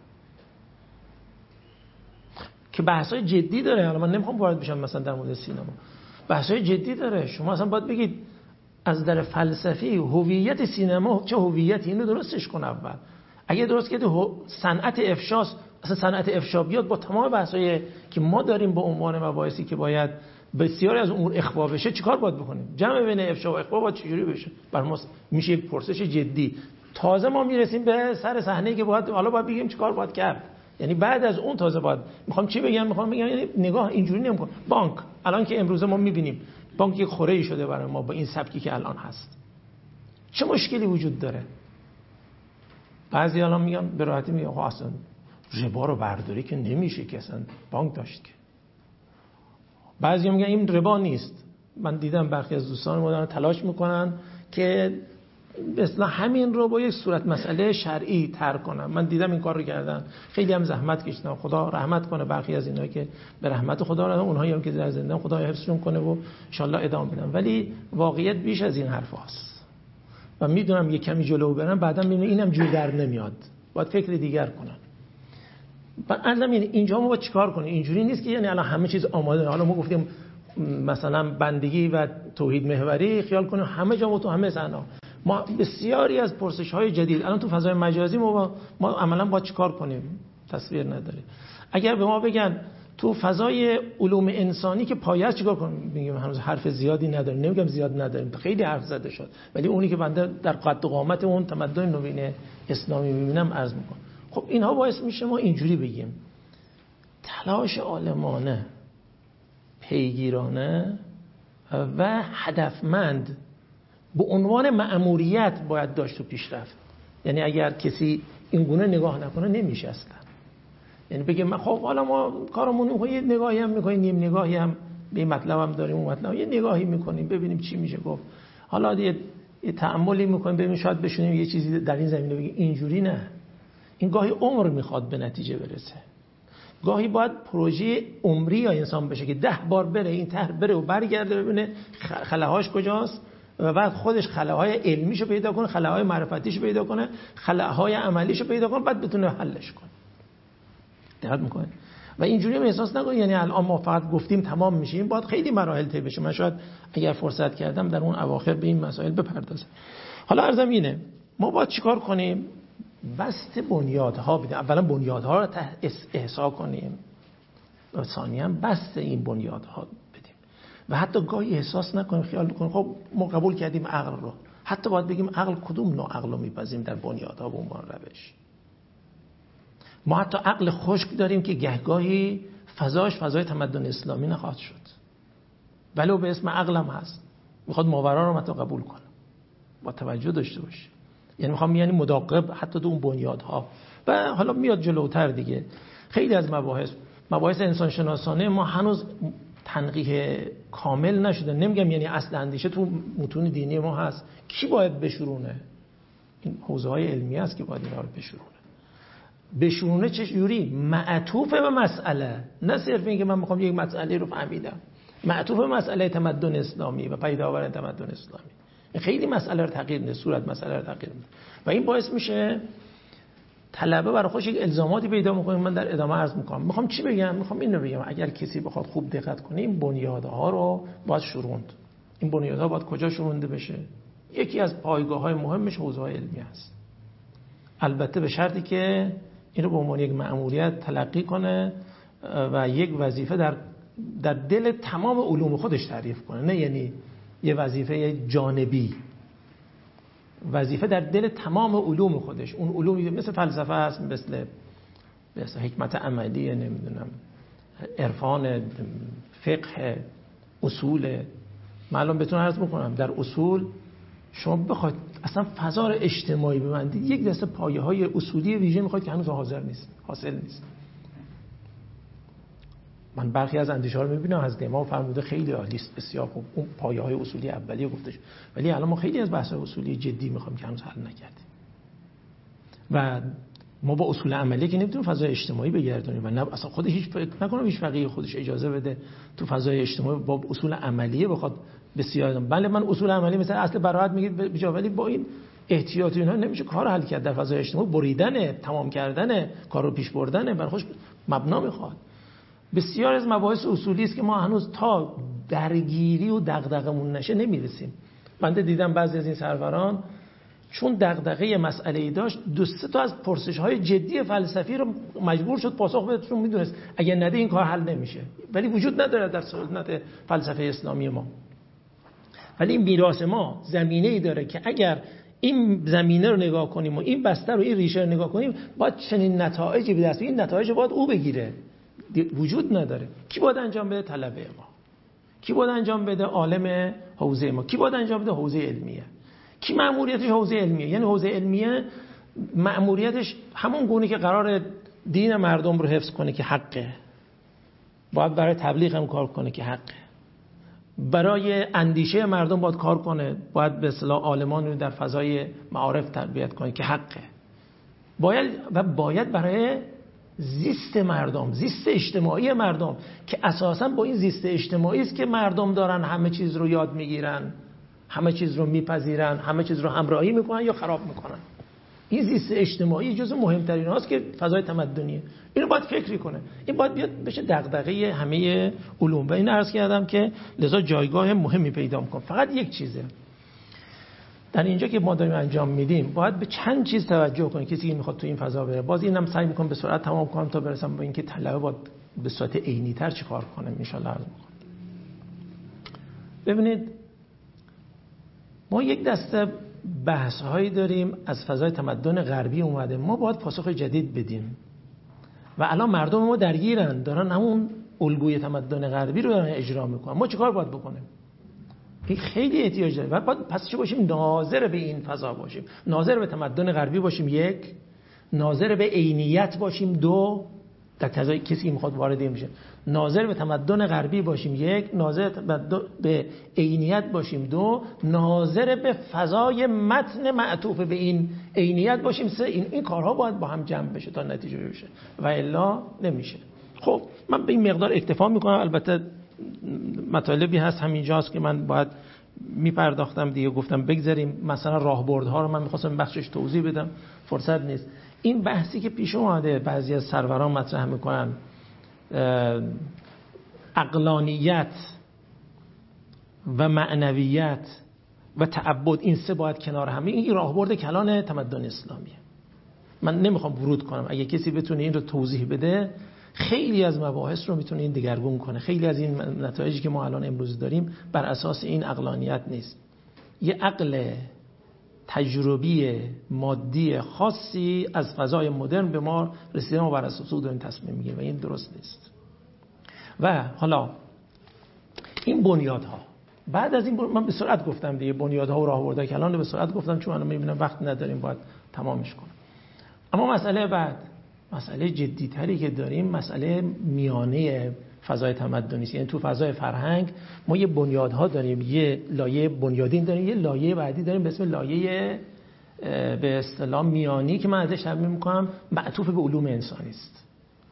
که بحث‌های جدی داره. الان من نمیخوام وارد بشم مثلا در مورد سینما، بحث‌های جدی داره. شما اصلا باید بگید از در فلسفی هویت سینما چه هویتی، اینو درستش کن اول. اگه درست کردی صنعت افشاست، اصلا صنعت افشا بیاد با تمام بحثایی که ما داریم با عنوان مباحثی که باید بسیاری از امور اخفا بشه چیکار باید بکنیم؟ جمع بین افشا و اخفا باید چجوری بشه؟ بر ما میشه یک پرسش جدی. تازه ما میرسیم به سر صحنه که حالا باید بگیم چیکار باید کرد. یعنی بعد از اون تازه باید میخوام چی بگم؟ میخوام بگم یعنی نگاه اینجوری نمی‌کنه. بانک الان که امروز ما میبینیم بانک یک خوره‌ای شده برای ما با این سبکی که الان هست. چه مشکلی وجود داره؟ بعضی الان میگن به راحتی میگن آقا اصلا ربا رو برداری که نمیشه که اصلا بانک داشت که. بعضی میگن این ربا نیست. من دیدم برخی از دوستان ما دارن تلاش میکنن که مثلا همین رو با یک صورت مسئله شرعی طرح کنن. من دیدم این کار رو کردن، خیلی هم زحمت کشیدن. خدا رحمت کنه برخی از اینایی که به رحمت خدا رسیدن، اونهایی هم که در زندان خدا حفظشون کنه و ان شاءالله ادامه بدن. ولی واقعیت بیش از این حرفاست و میدونم یک کمی جلو برم بعداً میبینم اینم جور در نمیاد، باید فکر دیگر کنن. بعدم یعنی اینجا ما باید چیکار کنیم؟ اینجوری نیست که یعنی الان همه چیز آماده. حالا ما گفتیم مثلا بندگی و توحید محوری، خیال کنیم همه جا و تو همه صحنه‌ها ما بسیاری از پرسش‌های جدید الان تو فضای مجازی ما عملاً باید چیکار کنیم؟ تصویر نداریم. اگر به ما بگن تو فضای علوم انسانی که پایه‌اش چیکار کنیم؟ میگیم هنوز حرف زیادی نداریم. نمیگم زیاد نداریم، خیلی حرف زده شد، ولی اونی که بنده در قد و قامت اون تمدن نوین اسلامی می‌بینم عرض می‌کنم. خب اینها باعث میشه ما اینجوری بگیم تلاش عالمانه، پیگیرانه و هدفمند به عنوان مأموریت باید داشت و پیشرفت. یعنی اگر کسی این گونه نگاه نکنه نمیشه اصلا. یعنی بگه من خب حالا ما کارمون یه نگاهی هم میکنیم، نیم نگاهی هم به مطلب هم داریم، اون مطلب یه نگاهی میکنیم ببینیم چی میشه گفت. حالا یه تأملی میکنیم ببینیم شاید بشونیم یه چیزی در این زمینه بگیم. اینجوری نه. این گاهی عمر میخواد به نتیجه برسه. گاهی باید پروژه عمری یا انسان بشه که 10 بار بره این طرح بره و برگرده ببینه خلاهاش کجاست و بعد خودش خلاهای علمیشو پیدا کنه، خلاهای معرفتیشو پیدا کنه، خلاهای عملیشو پیدا کنه، بعد بتونه حلش کنه. دقت میکنه و اینجوری هم احساس نکنه یعنی الان ما فقط گفتیم تمام میشیم. باید خیلی مراحل طی بشه. من شاید اگر فرصت کردم در اون اواخر به این مسائل بپردازم. حالا عرضم اینه ما باید چیکار کنیم؟ بست بنیادها بدیم. اولا بنیادها رو احسا کنیم و ثانیاً بست این بنیادها بدیم و حتی گاهی احساس نکنیم، خیال کنیم خب ما قبول کردیم عقل رو، حتی باید بگیم عقل کدوم نوع عقل رو میپذیریم در بنیادها به عنوان روش. ما حتی عقل خشک داریم که گهگاهی فضای تمدن اسلامی نخواهد شد، ولو به اسم عقلم هست، میخواد ماورا رو حتی قبول کنه. با توجه داشته باشه. یعنی میخوام یعنی مداقب حتی تو اون بنیادها. و حالا میاد جلوتر دیگه خیلی از مباحث انسان شناسانه ما هنوز تنقیح کامل نشده. نمیگم یعنی اصل اندیشه تو متون دینی ما هست، کی باید بشورونه؟ این حوزه‌های علمی است که باید اینا رو بشورونه. چه جوری؟ معطوف به مسئله، نه صرف اینکه من میخوام یک مسئله رو فهمیدم، معطوف به مسئله تمدن اسلامی و پیداور تمدن اسلامی. خیلی مسئله رو تغییر میده، صورت مسئله رو تغییر میده و این باعث میشه طلبه برای خودش یک الزاماتی پیدا میکنه. من در ادامه عرض میکنم. میخوام چی بگم؟ میخوام اینو بگم اگر کسی بخواد خوب دقت کنه این بنیادها رو باید شروند. این بنیادها باید کجا شرونده بشه؟ یکی از پایگاه‌های مهمش حوزه‌های علمی است، البته به شرطی که اینو به عنوان یک مأموریت تلقی کنه و یک وظیفه در دل تمام علوم خودش تعریف کنه، نه یعنی یه وظیفه جانبی، وظیفه در دل تمام علوم خودش. اون علومی مثل فلسفه هست، مثل حکمت عملی، نمیدونم عرفان، فقه، اصول. معلوم بهتون عرض بکنم در اصول شما بخواید اصلا فضا اجتماعی ببندید، یک دسته پایه‌های اصولی ویژه میخواید که هنوز حاصل نیست. من برخی از اندیشه‌ها رو می‌بینم از امام فرموده خیلی عالی است، بسیار خوب، اون پایه‌های اصولی اولیه گفتش، ولی الان ما خیلی از بحث‌های اصولی جدی می‌خوایم که هنوز حل نکردیم و ما با اصول عملی که نمی‌تونیم فضای اجتماعی بگردونیم و نه اصلا خود هیچ فکر نکنم هیچ فقیه خودش اجازه بده تو فضای اجتماعی با اصول عملیه بخواد بسیار. بله من اصول عملی مثلا اصل براءت میگید بجا، ولی با این احتیاط اینا نمیشه کار حل کرد در فضای اجتماعی. بریدن، تمام کردن، کار رو پیش بردن برای خودش مبنا می‌خواد. بسیار از مباحث اصولی است که ما هنوز تا درگیری و دغدغمون نشه نمیرسیم. بنده دیدم بعضی از این سروران چون دغدغه مسئله‌ای داشت 2-3 تا از پرسش‌های جدی فلسفی رو مجبور شد پاسخ بده، چون میدونست اگه نده این کار حل نمیشه. ولی وجود نداره در سنت فلسفه اسلامی ما. ولی این میراث ما زمینه‌ای داره که اگر این زمینه رو نگاه کنیم و این بستر رو این ریشه رو نگاه کنیم، باید چنین نتایجی به دست بیاریم. این نتایج باید او بگیره، وجود نداره. کی باید انجام بده؟ طلبه ما. کی باید انجام بده؟ عالم حوزه ما. کی باید انجام بده؟ حوزه علمیه. کی مأموریتش حوزه علمیه؟ یعنی حوزه علمیه مأموریتش همون گونه که قرار دین مردم رو حفظ کنه که حقه، باید برای تبلیغ هم کار کنه که حقه، برای اندیشه مردم باید کار کنه، باید به اصطلاح عالمان رو در فضای معارف تربیت کنه که حقه، باید برای زیست مردم، زیست اجتماعی مردم که اساساً با این زیست اجتماعی است که مردم دارن همه چیز رو یاد میگیرن، همه چیز رو میپذیرن، همه چیز رو همراهی میکنن یا خراب میکنن. این زیست اجتماعی جزو مهمترین هاست که فضای تمدنیه. اینو باید فکری کنه. این باید بیاد بشه دغدغه همه علوم. و این عرض کردم که لذا جایگاه مهمی پیدا میکنه. فقط یک چیزه در اینجا که ما داریم انجام میدیم، باید به چند چیز توجه کنیم. کسی که میخواد تو این فضا بره، باز اینم سعی میکنم به سرعت تمام کنم تا برسم به اینکه طلبه باید به صورت عینی تر چی کار کنه. ان شاء الله عرض میکنم. ببینید ما یک دسته بحث هایی داریم از فضای تمدن غربی اومده، ما باید پاسخ جدید بدیم و الان مردم ما درگیرن، دارن همون الگوی تمدن غربی رو دارن اجرا میکنن. ما چیکار باید بکنیم؟ این خیلی احتیاج داره. و باید پس چه باشیم؟ ناظر به این فضا باشیم، ناظر به تمدن غربی باشیم، یک، ناظر به عینیت باشیم، دو، در تضای کسی که میخواد وارد این بشه، ناظر به تمدن غربی باشیم، یک، ناظر به عینیت باشیم، دو، ناظر به فضای متن معطوف به این عینیت باشیم، سه. این کارها باید با هم جمع بشه تا نتیجه بشه و الا نمیشه. خب من به این مقدار اکتفا میکنم. البته مطالبی هست همینجاست که من باید میپرداختم دیگه، گفتم بگذاریم. مثلا راهبردها رو من میخواستم بخشش توضیح بدم، فرصت نیست. این بحثی که پیش اومده بعضی از سروران مطرح میکنن، عقلانیت و معنویت و تعبد، این سه باید کنار هم. این راهبرد کلان تمدن اسلامیه. من نمیخوام ورود کنم. اگه کسی بتونه این رو توضیح بده، خیلی از مباحث رو میتونه این دگرگون کنه. خیلی از این نتایجی که ما الان امروز داریم بر اساس این عقلانیت نیست. یه عقل تجربی مادی خاصی از فضای مدرن به ما رسیده، ما بر اساس اون تصمیم میگیریم و این درست نیست. و حالا این بنیادها، بعد از این من به سرعت گفتم دیگه، بنیادها و راهبردهای کلان رو به سرعت گفتم چون من میبینم وقت نداریم، باید تمامش کنم. اما مسئله بعد، مسئله جدی‌تری که داریم، مسئله میانه فضای تمدنی است. یعنی تو فضای فرهنگ ما یه بنیادها داریم، یه لایه بنیادین داریم، یه لایه بعدی داریم به اسم لایه به اصطلاح میانی که من ازش تعبیر می‌کنم معطوف به علوم انسانی است.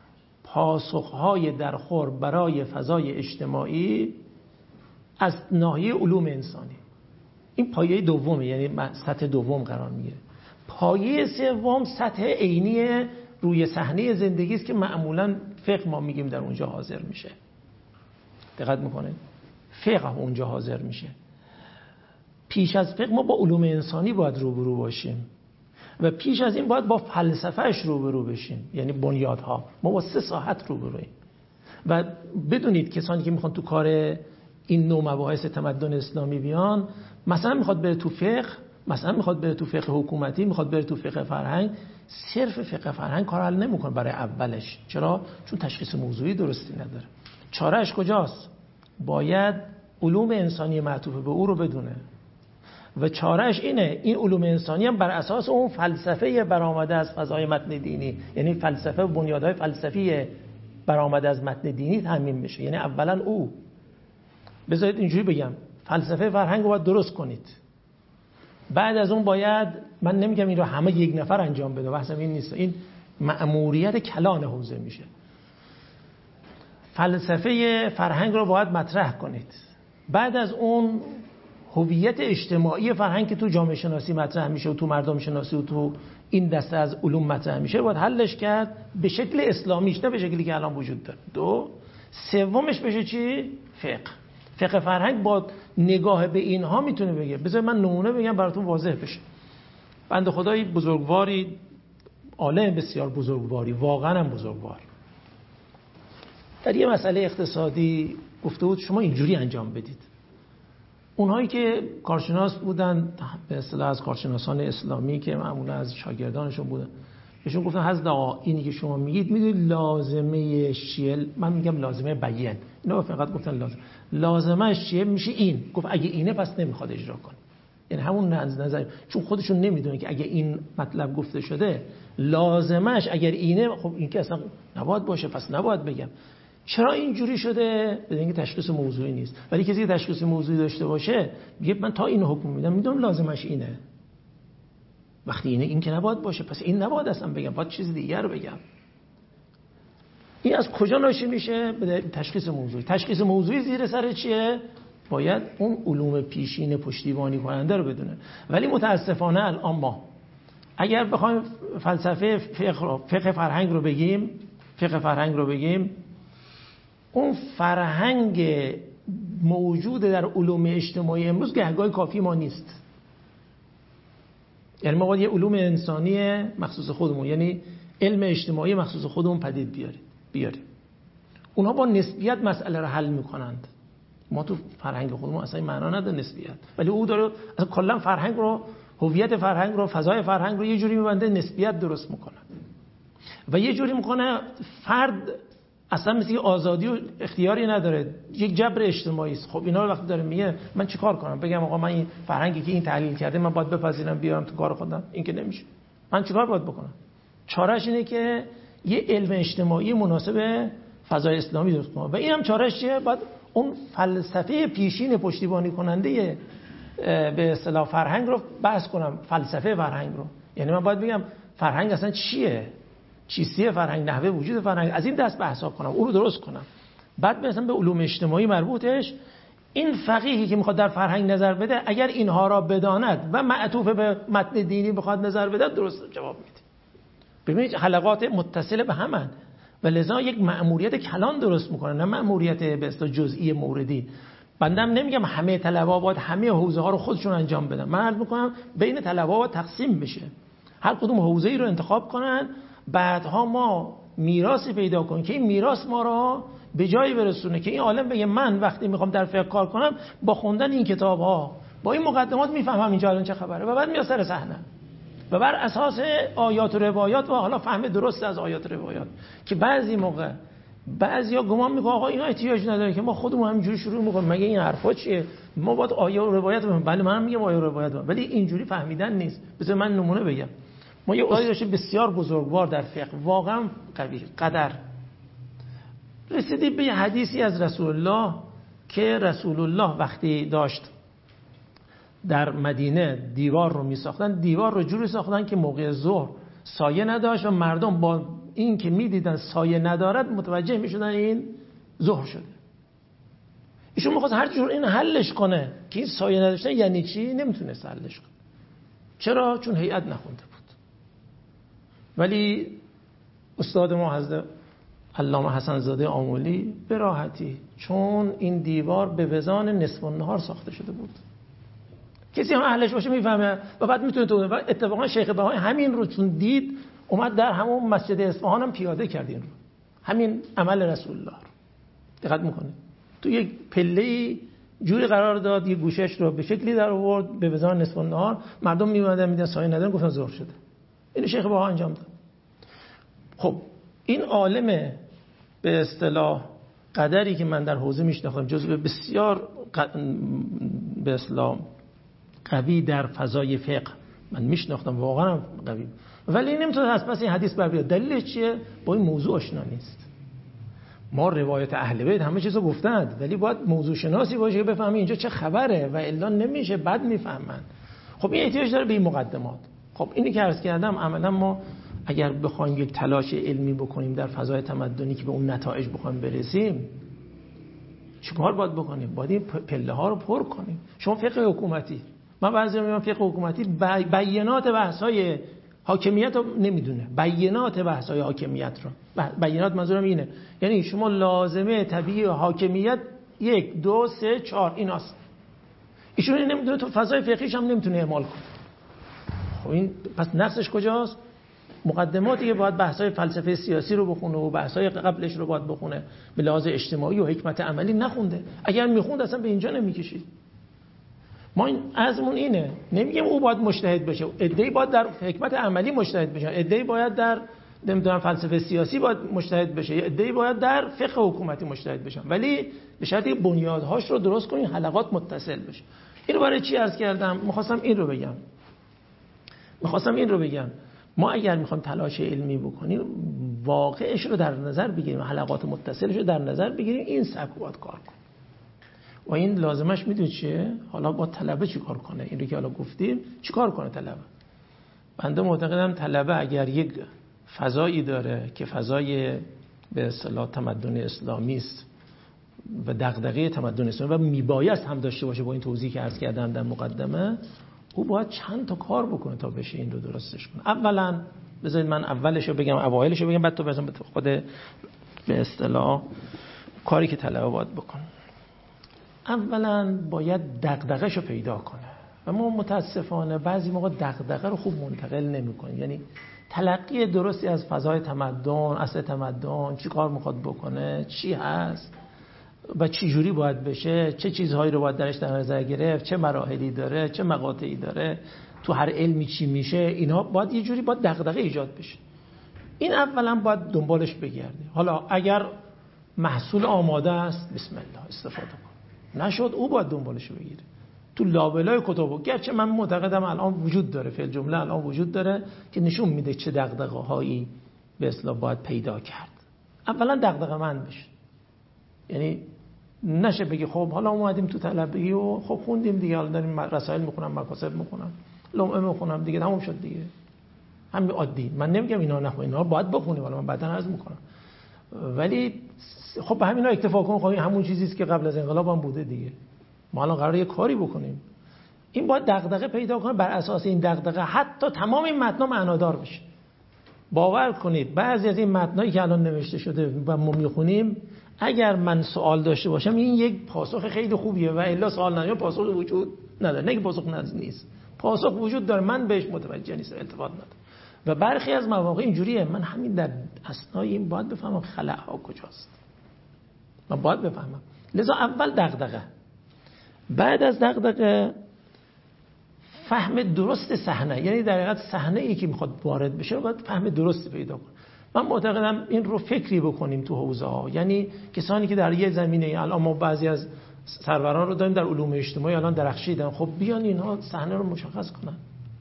پاسخ‌های درخور برای فضای اجتماعی از ناحیه علوم انسانی. این پایه دومه، یعنی سطح دوم قرار میگیره. پایه سوم سطح عینی روی صحنه زندگی است که معمولاً فقه ما میگیم در اونجا حاضر میشه. دقت میکنه؟ فقه اونجا حاضر میشه. پیش از فقه ما با علوم انسانی باید روبرو باشیم و پیش از این باید با فلسفهش روبرو بشیم، یعنی بنیادها. ما با 3 ساحت روبرویم. و بدونید کسانی که میخوان تو کار این نوع مباحث تمدن اسلامی بیان، مثلا میخواد بره تو فقه، مثلا میخواد بره تو فقه حکومتی، میخواد بره تو فقه فرهنگ، صرف فقه فرهنگ کار حل نمیکنه برای اولش. چرا؟ چون تشخیص موضوعی درستی نداره. چارهش کجاست؟ باید علوم انسانی معطوف به او رو بدونه و چارهش اینه، این علوم انسانی هم بر اساس اون فلسفه برآمده از فضای متن دینی، یعنی فلسفه و بنیادهای فلسفی برآمده از متن دینی تامین بشه. یعنی اولا او، بذارید اینجوری بگم، فلسفه فرهنگ رو باید درست کنید. بعد از اون باید، من نمیگم این رو همه یک نفر انجام بده، بحثم این نیست، این مأموریت کلان حوزه میشه. فلسفه فرهنگ رو باید مطرح کنید. بعد از اون هویت اجتماعی فرهنگ که تو جامعه شناسی مطرح میشه و تو مردم شناسی و تو این دسته از علوم مطرح میشه، باید حلش کرد به شکل اسلامیش، نه به شکلی که الان وجود داره. دو، سومش بشه چی؟ فقه فرهنگ با نگاه به اینها میتونه بگه. بذار من نمونه بگم براتون واضح بشه. بنده خدای بزرگواری، عالم بسیار بزرگواری، واقعا هم بزرگوار، در یه مسئله اقتصادی گفته بود شما اینجوری انجام بدید. اونهایی که کارشناس بودن، به اصطلاح از کارشناسان اسلامی که معمولا از شاگردانشون بودن، بهشون گفتن حضرت آقا اینی که شما میگید لازمه شیعه، من میگم لازمه بیان، اینا فقط گفتن لازمه شیعه میشه این. گفت اگه اینه پس نمیخواد اجرا کنه. یعنی همون نظر، چون خودشون نمیدونه که اگه این مطلب گفته شده لازمش اگر اینه، خب این که اصلا نباید باشه، پس نباید بگم. چرا اینجوری شده؟ بدون اینکه تشخیص موضوعی نیست. ولی کسی که تشخیص موضوعی داشته باشه میگه من تا این حکم میدم، میدونم لازمش اینه. وقتی اینه این که نباید باشه، پس این نباید اصلا بگم، باید چیز دیگر رو بگم. این از کجا ناشی میشه؟ به تشخیص موضوعی. تشخیص موضوعی زیر سر چیه؟ باید اون علوم پیشین پشتیبانی کننده رو بدونه. ولی متاسفانه الان ما اگر بخوایم فلسفه فقه فرهنگ رو بگیم، اون فرهنگ موجود در علوم اجتماعی امروز گهگاه کافی ما نیست. یعنی ما باید یه علوم انسانی مخصوص خودمون، یعنی علم اجتماعی مخصوص خودمون پدید بیاریم. اونها با نسبیت مسئله رو حل میکنند. ما تو فرهنگ خودمون اصلا معنا نداره نسبیت، ولی او داره اصلا کلا فرهنگ رو، هویت فرهنگ رو، فضای فرهنگ رو یه جوری میبنده نسبیت درست میکنه و یه جوری میکنه فرد اصلا مثل آزادی و اختیاری نداره، یک جبر اجتماعی است. خب اینا رو وقتی داره میگه من چیکار کنم؟ بگم آقا من این فرهنگی که این تحلیل کرده من باید بپذیرم بیارم تو کار خودم؟ این که نمیشه. من چیکار باید بکنم؟ چارهش اینه که یه علم اجتماعی مناسب فضای اسلامی درست کنم و اینم چارهش چیه؟ باید اون فلسفه پیشین پشتیبانی کننده به اصطلاح فرهنگ رو بحث کنم، فلسفه فرهنگ رو. یعنی من باید بگم فرهنگ اصلا چیه، چیستی فرهنگ، نحوه وجود فرهنگ، از این دست بحثا کنم، اون رو درست کنم. بعد مثلا به علوم اجتماعی مربوطش، این فقیهی که میخواد در فرهنگ نظر بده اگر اینها را بداند و معطوف به متن دینی بخواد نظر بده درست جواب میده. ببینید حلقات متصل به همن و لذا یک مأموریت کلان درست میکنه، نه مأموریت به اصطلاح جزئی موردی. بندم نمیگم همه طلبه باید همه حوزه ها رو خودشون انجام بدن، من عرض میکنم بین طلبه باید تقسیم بشه، هر کدوم حوزه‌ای رو انتخاب کنن، بعدها ما میراثی پیدا کنیم که این میراث ما رو به جایی برسونه که این عالم بگه من وقتی میخوام در فقه کار کنم با خوندن این کتاب ها، با این مقدمات میفهمم اینجا الان چه خبره و بعد میاد سر صحنه و بر اساس آیات و روایات و حالا فهم درست از آیات و روایات که بعضی موقع بعضیا گمان میکنه آقا اینا احتیاج نداره که ما خودمون همینجوری شروع میکنیم، مگه این حرفا چیه؟ ما باید آیه و روایت بفهمیم. بله منم میگم آیه و روایت بفهمیم، ولی اینجوری فهمیدن نیست. بذار من نمونه بگم. ما یه استادی داشتیم بسیار بزرگوار در فقه، واقعا قوی قدر. رسیدیم به یه حدیثی از رسول الله که رسول الله وقتی داشت در مدینه دیوار رو میساختن، دیوار رو جوری ساختن که موقع ظهر سایه نداشت و مردم با این که میدیدن سایه ندارد متوجه میشدن این ظهر شده. ایشون میخواست هر جور این حلش کنه که این سایه نداشتن یعنی چی، نمیتونست حلش کنه. چرا؟ چون هیئت نخونده بود. ولی استاد ما حضرت علامه حسن زاده آملی به راحتی، چون این دیوار به وزان نصف النهار ساخته شده بود، کسی هم اهلش باشه میفهمه و بعد میتونه تو. و اتفاقا شیخ بهایی همین رو چون دید اومد در همون مسجد اصفهان هم پیاده کرد این رو، همین عمل رسول الله رو. دقت میکنه تو یک پله جوری قرار داد، یه گوشش رو به شکلی در آورد به وزان نصف النهار، مردم میومدن میدن سایه ندارن، گفتن ظهر شده. این شیخ بهایی انجام داد. خب این عالم به اصطلاح قدری که من در حوزه میشناختم، جزو بسیار به اصطلاح قوی در فضای فقه من میشناختم، واقعا قوی، ولی نمیتونه از پس این حدیث بر بیاد. دلیلش چیه؟ با این موضوع آشنا نیست. ما روایت اهل بیت همه چیزو گفتند، ولی باید موضوع شناسی باشه که بفهمی اینجا چه خبره و الا نمیشه، بد میفهمن. خب این احتیاج داره به این مقدمات. خب اینی که عرض کردم، عملا ما اگر بخوایم یک تلاش علمی بکنیم در فضای تمدنی که به اون نتایج بخوایم برسیم، چیکار باید بکنیم؟ باید این پله ها رو پر کنیم. شما فقه حکومتی، من بعضی میگم فقه حکومتی بیانات بحث‌های حاکمیت رو نمیدونه، بیانات بحث‌های حاکمیت رو، بیانات منظورم اینه یعنی شما لازمه طبیعی حاکمیت 1 2 3 4 ایناست، ایشون نمیدونه، تو فضای فقهیش هم نمیتونه اعمال کنه. خب این پس نقصش کجاست؟ مقدماتی که باید بحث‌های فلسفه سیاسی رو بخونه و بحث‌های قبلش رو باید بخونه به لحاظ اجتماعی و حکمت عملی نخونده. اگر میخوند اصلا به اینجا نمیکشید. ما این ازمون اینه، نمیگیم او باید مجتهد بشه، عده‌ای باید در حکمت عملی مجتهد بشن، عده‌ای باید در نمیدونم فلسفه سیاسی باید مجتهد بشه، عده‌ای باید در فقه حکومتی مجتهد بشن، ولی به شرطی بنیادهاش رو درست کنین، حلقات متصل بشه. اینو برای چی عرض کردم؟ می‌خواستم این رو بگم. ما اگر می‌خوایم تلاش علمی بکنیم، واقعش رو در نظر بگیریم، حلقات متصلش رو در نظر بگیریم، این سبک باید کار کنه. و این لازمش میدونید چیه؟ حالا با طلبه چی کار کنه؟ این رو که حالا گفتیم چی کار کنه طلبه؟ بنده معتقدم طلبه اگر یک فضایی داره که فضای به اصطلاح تمدن اسلامی است و دغدغه تمدن اسلامی و میبایست هم داشته باشه، با این توضیحی که عرض کردم در مقدمه، او باید چند تا کار بکنه تا بشه این رو درستش کنه. اولا بذارید من اولش رو بگم، اوایلش رو بگم، بعد تو بزن به خود به اصطلاح کاری که طلبه باید بکنه. اولا باید دغدغه‌ش رو پیدا کنه و ما متاسفانه بعضی موقع دغدغه رو خوب منتقل نمی‌کنیم. یعنی تلقی درستی از فضای تمدن، اصل تمدن، چی کار میخواد بکنه، چی هست و چی جوری باید بشه، چه چیزهایی رو باید درش در نظر گرفت، چه مراحلی داره، چه مقاطعی داره، تو هر علمی چی میشه، اینها باید یه جوری باید دغدغه ایجاد بشه. این اولا باید دنبالش بگردیم. حالا اگر محصول آماده است، بسم الله استفاده کن. نشد، او باید دنبالش بگیره. تو لابلای کتابو، گرچه من معتقدم الان وجود داره، فی الجمله الان وجود داره که نشون میده چه دغدغه‌هایی به اصطلاح باید پیدا کرد. اولا دغدغه‌مند بشه. یعنی نشه بگی خب حالا اومدیم تو طلبگی و خب خوندیم دیگه، حالا داریم رسائل میخونم، مکاسب میخونم، لمعه میخونم دیگه، تموم شد دیگه. همین عادی. من نمیگم اینا نخون، اینا باید بخونیم، حالا من بعداً عرض میکنم. ولی خب به همینا اکتفا کن، خب همون چیزی است که قبل از انقلاب هم بوده دیگه. ما الان قراره یه کاری بکنیم. این باید دغدغه پیدا کنه، بر اساس این دغدغه حتی تمام این متن‌ها معنادار بشه. باور کنید بعضی از این متنایی که الان نوشته شده و ما میخونیم، اگر من سوال داشته باشم این یک پاسخ خیلی خوبیه و الا سوال نداره، پاسخ وجود نداره. نه که پاسخ نیست، پاسخ وجود داره، من بهش متوجه نیستم، التفات نداره. و برخی از مواقع اینجوریه، من همین در اثنای این باید بفهمم خلأها کجاست، من باید بفهمم. لذا اول دغدغه، بعد از دغدغه فهم درست صحنه، یعنی در حقیقت صحنه ای که میخواد وارد بشه باید فهم درست پیدا کنه. من معتقدم این رو فکری بکنیم تو حوزه ها، یعنی کسانی که در یه زمینه، الان ما بعضی از سروران رو داریم در علوم اجتماعی الان درخشیدن، خب بیان اینها صحنه رو مشخص کنن.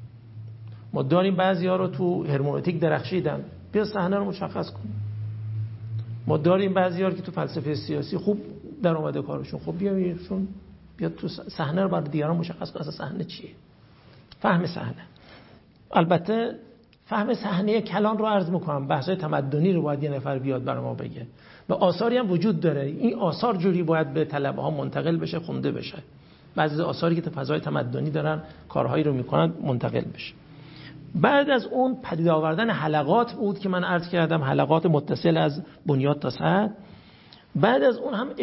ما داریم بعضی ها رو تو هرمنوتیک درخشیدن، بیا صحنه رو مشخص کن. ما داریم بعضی ها که تو فلسفه سیاسی خوب در اومده کارشون، خب بیایشون بیا تو صحنه رو برای دیگران مشخص کن، اصلا صحنه چیه. فهم صحنه. البته فهم صحنه کلان رو عرض میکنم، بحث‌های تمدنی رو باید یه نفر بیاد برای ما بگه و آثاری هم وجود داره. این آثار جوری باید به طلبه ها منتقل بشه، خونده بشه. بعضی آثاری که تو فضای تمدنی دارن کارهایی رو میکنن منتقل بشه. بعد از اون پدید آوردن حلقات بود که من عرض کردم، حلقات متصل از بنیاد تا سطح. بعد از اون هم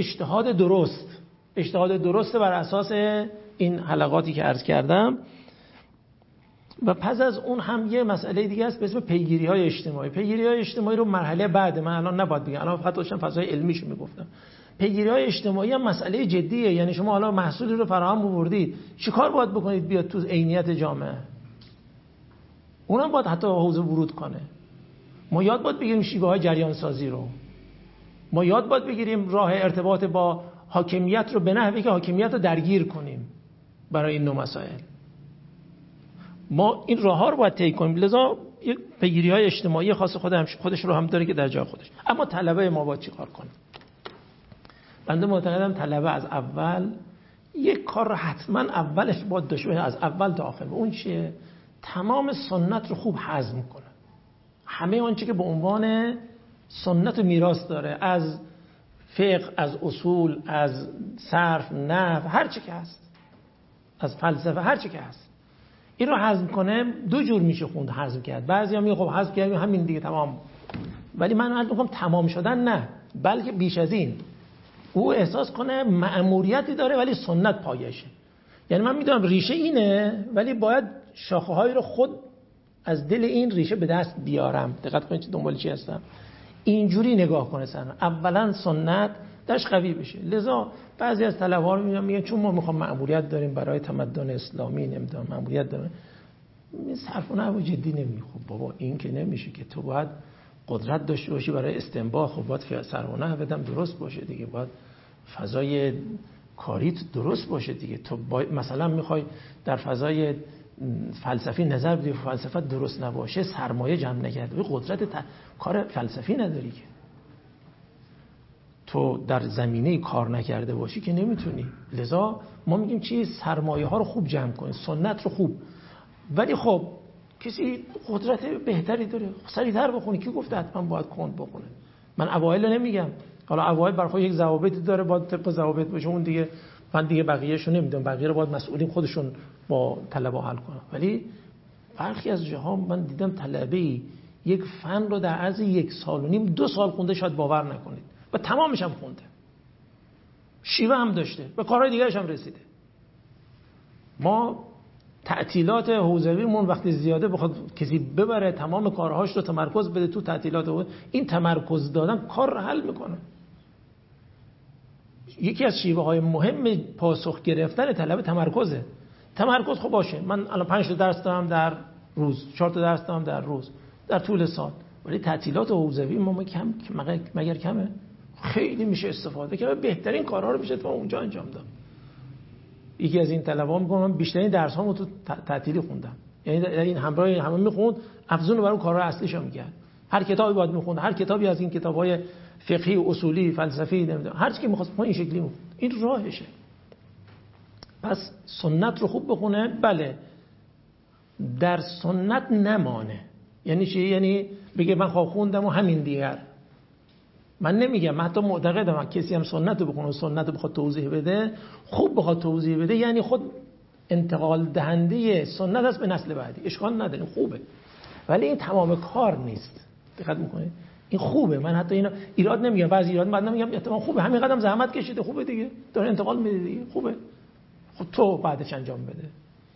اجتهاد درست بر اساس این حلقاتی که عرض کردم. و پس از اون هم یه مسئله دیگه است به اسم پیگیری‌های اجتماعی. پیگیری‌های اجتماعی رو مرحله بعد، من الان نباید بگم، الان فقط داشتم فضای علمیشو میگفتم. پیگیری‌های اجتماعی هم مسئله جدیه. یعنی شما حالا محصولی رو فراهم آوردید، چیکار باید بکنید بیاد تو عینیت جامعه؟ اونم باید حتی حوزه ورود کنه. ما یاد باید بگیریم شیوه‌های جریان سازی رو. ما یاد باید بگیریم راه ارتباط با حاکمیت رو به نحوی که حاکمیت رو درگیر کنیم برای این نوع مسائل. ما این راه‌ها رو باید طی کنیم. لذا یک پیگیری‌های اجتماعی خاص خودش رو هم داره که در جای خودش. اما طلبه ما باید چیکار کنه؟ بنده معتقدم طلبه از اول یک کار رو حتما اولش باید داشته باشه، از اول تا آخر. اون چیه؟ تمام سنت رو خوب هضم کنه. همه آنچه که به عنوان سنت و میراث داره، از فقه، از اصول، از صرف، نحو، هر چی که هست، از فلسفه، هر چی که هست، این رو هضم کنه. دو جور میشه خوند هضم کرد. بعضیا میگن خب هضم کردیم همین دیگه تمام. ولی من عرض میکنم تمام شدن نه، بلکه بیش از این. او احساس کنه مأموریتی داره ولی سنت پایشه. یعنی من میدونم ریشه اینه ولی باید شاخه‌هایی رو خود از دل این ریشه به دست بیارم. دقت کنید دنبال چی هستم. اینجوری نگاه کنه سن. اولا سنت داش قوی بشه. لذا بعضی از طلبه‌ها میگن چون ما میخوام مأموریت داریم برای تمدن اسلامی، نمیدونم مأموریت داریم، این صرف و نحو جدی نمیخوام. بابا این که نمیشه که. تو باید قدرت داشته باشی برای استنباط، خب باید صرف و نحو بدم درست باشه دیگه، باید فضای کاریت درست باشه دیگه. تو مثلا میخوای در فضای فلسفی نظر بدی، فلسفه درست نباشه، سرمایه جمع نکردی، قدرت کار فلسفی نداری که. تو در زمینه کار نکرده باشی که نمیتونی. لذا ما میگیم چی؟ سرمایه ها رو خوب جمع کنی، سنت رو خوب. ولی خب کسی قدرت بهتری داره، سریعتر بخونی. کی گفته حتما باید کند بخونه؟ من اوایل نمیگم، حالا اوایل برای خود یک ضوابطی داره، باید طبق ضوابط باشه. اون دیگه من دیگه بقیه‌شو نمیدونم، بقیه رو باید مسئولین خودشون با طلبه حل کنن. ولی برخی از جاها من دیدم طلبه‌ای یک فن رو در عرض 1 سال و نیم 2 سال خونده، شاید باور نکنید، و تمامش هم خونده، شیوه هم داشته، به کارهای دیگرش هم رسیده. ما تعطیلات حوزویمون وقتی زیاده بخواد کسی ببره تمام کارهاش رو تمرکز بده تو تعطیلات، این تمرکز دادن کار رو حل میکنه. یکی از شیوه های مهم پاسخ گرفتن طلب تمرکزه. تمرکز خب باشه، من الان 5 تا درس دارم در روز، 4 تا درس دارم در روز در طول سال، ولی تعطیلات حوزوی ما مگر کمه؟ خیلی میشه استفاده کرد. بهترین کارها رو میشه تو اونجا انجام داد. یکی از این طلبه‌ها میگه من بیشترین درس‌هامو تو تعطیلی خوندم، یعنی در این همراه همه میخوند، افزون بر اون کارهای اصلیشو میکرد. هر کتابی باید میخوند، هر کتابی از این کتاب‌های فقهی، اصولی، فلسفی، نمیدونم هر چی که می‌خواست این شکلی میخوند. این راهشه. پس سنت رو خوب بخونه. بله در سنت نمانه. یعنی چی؟ یعنی بگه من خواب خوندم و همین دیگر. من نمیگم، من حتی معتقدم کسی هم سنت رو بخونه و سنت رو بخواد توضیح بده، خوب بخواد توضیح بده، یعنی خود انتقال دهنده سنت است به نسل بعدی، اشکال نداره، خوبه. ولی این تمام کار نیست. دقت میکنید؟ این خوبه. من حتی اینا ایراد نمیگم، بعضی ایراد بعد نمیگم، احتمال خوبه، همین قدم زحمت کشیده، خوبه دیگه، داره انتقال میده دیگه، خوبه. خب تو بعدش انجام بده.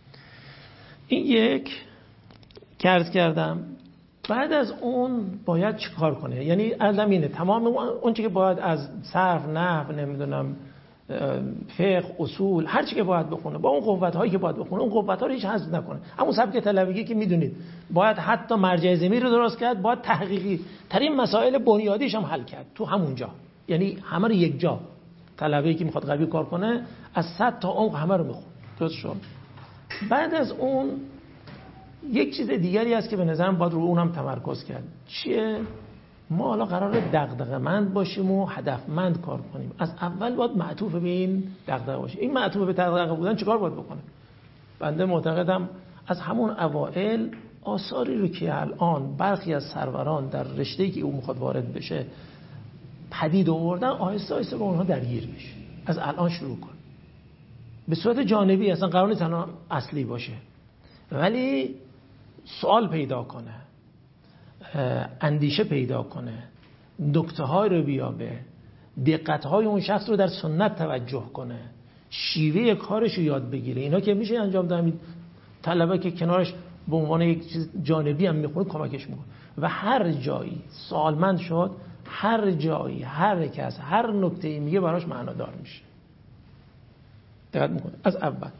این یک عرض کردم. بعد از اون باید چیکار کنه؟ یعنی علمینه تمام اون چیزی که باید از صرف، نحو، نمیدونم فقه، اصول، هر چی که باید بخونه با اون قوت‌هایی که باید بخونه، اون قوت‌ها رو هیچ حذف نکنه. همون سبک طلبگی که میدونید باید حتی مرجع ضمیر رو درست کرد، باید تحقیقی ترین مسائل بنیادیش هم حل کرد تو همونجا. یعنی همه رو یک جا. طلبه‌ای که میخواد قوی کار کنه از 100 تا عمق همه رو میخونه. درست شد؟ بعد از اون یک چیز دیگری هست که به نظرم باید رو اونم تمرکز کرد. چیه؟ ما حالا قراره دغدغه‌مند باشیم و هدفمند کار کنیم. از اول باید معطوف به این دغدغه باشیم. این معطوف به دغدغه بودن چیکار باید بکنه؟ بنده معتقدم از همون اوائل آثاری رو که الان برخی از سروران در رشته‌ای که او میخواد وارد بشه پدید آوردن، آهسته آهسته با اونها درگیر بشه. از الان شروع کن. به صورت جانبی، اصلا قرار نیست تنها اصلی باشه، ولی سوال پیدا کنه، اندیشه پیدا کنه، نکته‌های رو بیابه، دقت‌های اون شخص رو در سنت توجه کنه، شیوه کارش رو یاد بگیره. اینا که میشه انجام داد. طلبه که کنارش به عنوان یک چیز جانبی هم میخونه کمکش میکنه. و هر جایی سوالمند شد، هر جایی هر کس هر نکته‌ای میگه براش معنادار میشه. دقت میکنه. از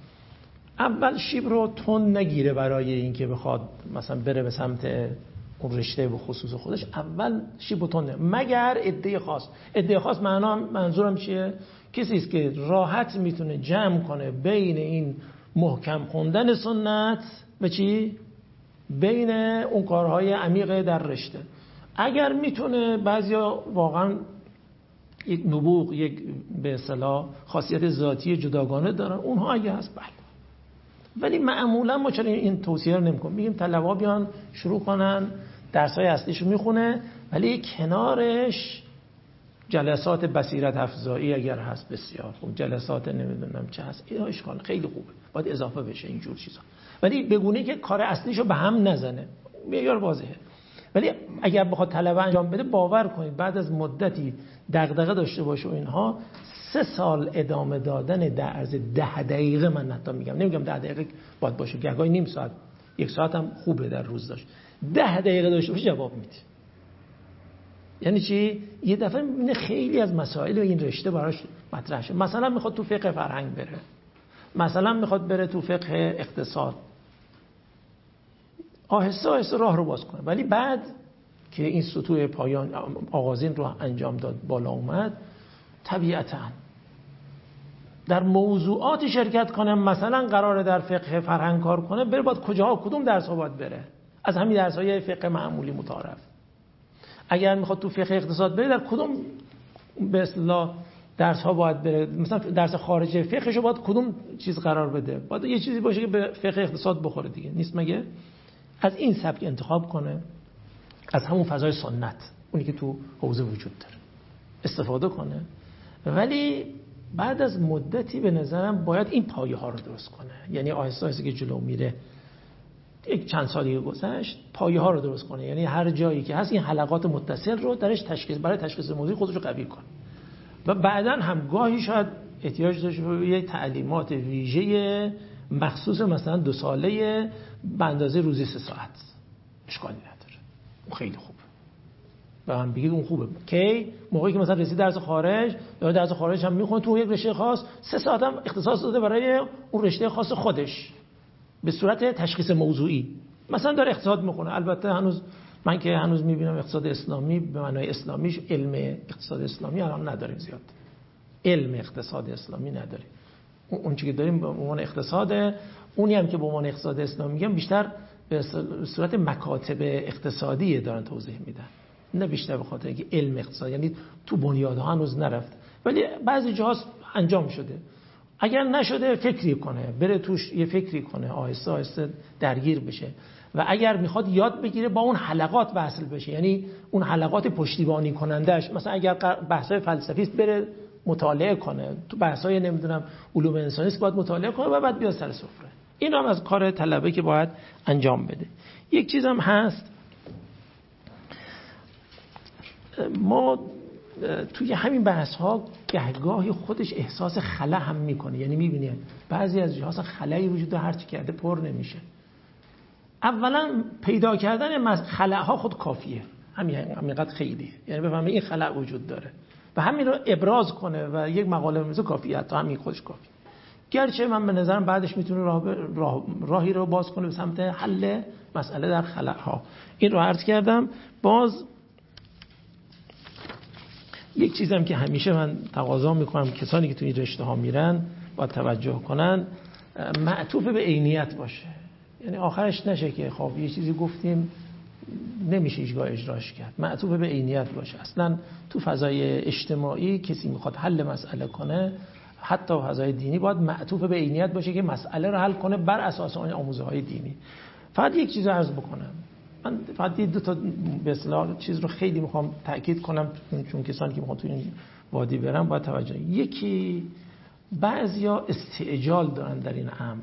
اول شیب رو تند نگیره برای اینکه بخواد مثلا بره به سمت اون رشته به خصوص خودش. اول شیب رو تند، مگر عده خاص منظورم چیه؟ کسی است که راحت میتونه جمع کنه بین این محکم خوندن سنت و چی؟ بین اون کارهای عمیق در رشته. اگر میتونه، بعضیا واقعا یک نبوغ، یک به اصطلاح خاصیت ذاتی جداگانه دارن، اونها اگه هست بله. ولی معمولا ما چرا این توصیه رو نمی‌کنیم؟ میگیم طلبه‌ها بیان شروع کنن درس‌های اصلیشو میخونه، ولی کنارش جلسات بصیرت افزایی اگر هست بسیار خوب، جلسات نمیدونم چه هست، اینا اشکال خیلی خوبه، باید اضافه بشه اینجور چیزا، ولی بگونه که کار اصلیشو به هم نزنه. معیار واضحه. ولی اگر بخواد طلبه انجام بده، باور کنید بعد از مدتی دغدغه داشته باشه و اینها، 3 سال ادامه دادن در عرض 10 دقیقه، من حتی نمیگم 10 دقیقه باید باشه، گهگاهی نیم ساعت 1 ساعت هم خوبه در روز داشت، 10 دقیقه داشته باشه جواب میده. یعنی چی؟ یه دفعه میبینه خیلی از مسائل این رشته براش مطرح شده. مثلا میخواد تو فقه فرهنگ بره، مثلا میخواد بره تو فقه اقتصاد، آهسته آهسته راه رو باز کنه. ولی بعد که این سطوح پایان آغازین رو انجام داد، بالا اومد، طبیعتاً در موضوعات شرکت کنه. مثلا قراره در فقه فرهنگ کار کنه، بره باید کجاها، کدوم درس‌ها باید بره؟ از همین درس‌های فقه معمولی متعارف. اگر میخواد تو فقه اقتصاد بره، در کدوم به اصطلاح درس‌ها باید بره؟ مثلا درس خارجی فقهشو باید کدوم چیز قرار بده؟ باید یه چیزی باشه که به فقه اقتصاد بخوره دیگه، نیست مگه؟ از این سبک انتخاب کنه، از همون فضای سنت، اونی که تو حوزه وجود داره استفاده کنه. ولی بعد از مدتی به نظرم باید این پایه ها رو درست کنه. یعنی آهسته آهسته که جلو میره، یک چند سالی گذشت، پایه ها رو درست کنه. یعنی هر جایی که هست این حلقات متصل رو درش برای تشخیص موضوع خودش رو قوی کنه. و بعداً هم گاهی شاید احتیاج داشته به یک تعلیمات ویژه مخصوص مثلا 2 ساله به اندازه روزی 3 ساعت، اشکالی نداره، اون خیلی خوبه. و هم بگید اون خوبه کی موقعی که مثلا رسید درس خارج، یا درس خارج هم میخونه تو یک رشته خاص، 3 ساعت هم اختصاص داده برای اون رشته خاص خودش به صورت تشخیص موضوعی. مثلا داره اقتصاد میخونه، البته من که هنوز میبینم اقتصاد اسلامی به معنای اسلامیش، علم اقتصاد اسلامی الان نداریم زیاد، علم اقتصاد اسلامی نداریم. اون چیزی که داریم به عنوان اقتصاد، اونی هم که به عنوان اقتصاد اسلامی میگم بیشتر به صورت مکاتب اقتصادی دارن توضیح میدن، نه بیشتر به خاطر اینکه علم اقتصاد، یعنی تو بنیادها هنوز نرفت، ولی بعضی جاها انجام شده. اگر نشده فکری کنه، بره توش یه فکری کنه، آهسته آهسته درگیر بشه. و اگر میخواد یاد بگیره با اون حلقات وصل بشه، یعنی اون حلقات پشتیبانی کنندش، مثلا اگر بحث‌های فلسفی است بره مطالعه کنه، تو بحث‌های نمیدونم علوم انسانی است باید مطالعه کنه و بعد بیاد سر سفره. این هم از کار طلبه که باید انجام بده. یک چیز هم هست، ما توی همین بحث ها گهگاهی خودش احساس خلا هم میکنه. یعنی میبینه بعضی از جاها خلایی وجود داره، هر چی کرده پر نمیشه. اولا پیدا کردن خلاها خود کافیه، همینقدر خیلیه، یعنی بفهمه این خلا وجود داره و همین رو ابراز کنه و یک مقاله بنویسه کافیه، حتی همین خودش کافیه. گرچه من به نظرم بعدش میتونه راهی رو باز کنه به سمت حل مسئله در خلاها. این رو عرض کردم. باز یک چیزم که همیشه من تقاضا میکنم کسانی که تو این رشته ها میرن باید توجه کنن، معطوف به عینیت باشه. یعنی آخرش نشه که خب یه چیزی گفتیم نمیشه هیچگاه اجراش کرد، معطوف به عینیت باشه. اصلا تو فضای اجتماعی کسی میخواد حل مسئله کنه، حتی فضای دینی، باید معطوف به عینیت باشه که مسئله رو حل کنه بر اساس آن آموزه های دینی. فقط یک چیز عرض بکنم، من فقط 2 تا به اصطلاح چیز رو خیلی میخوام تاکید کنم، چون کسانی که میخوان تو این وادی برن باید توجه. یکی، بعضیا استعجال دارن در این امر،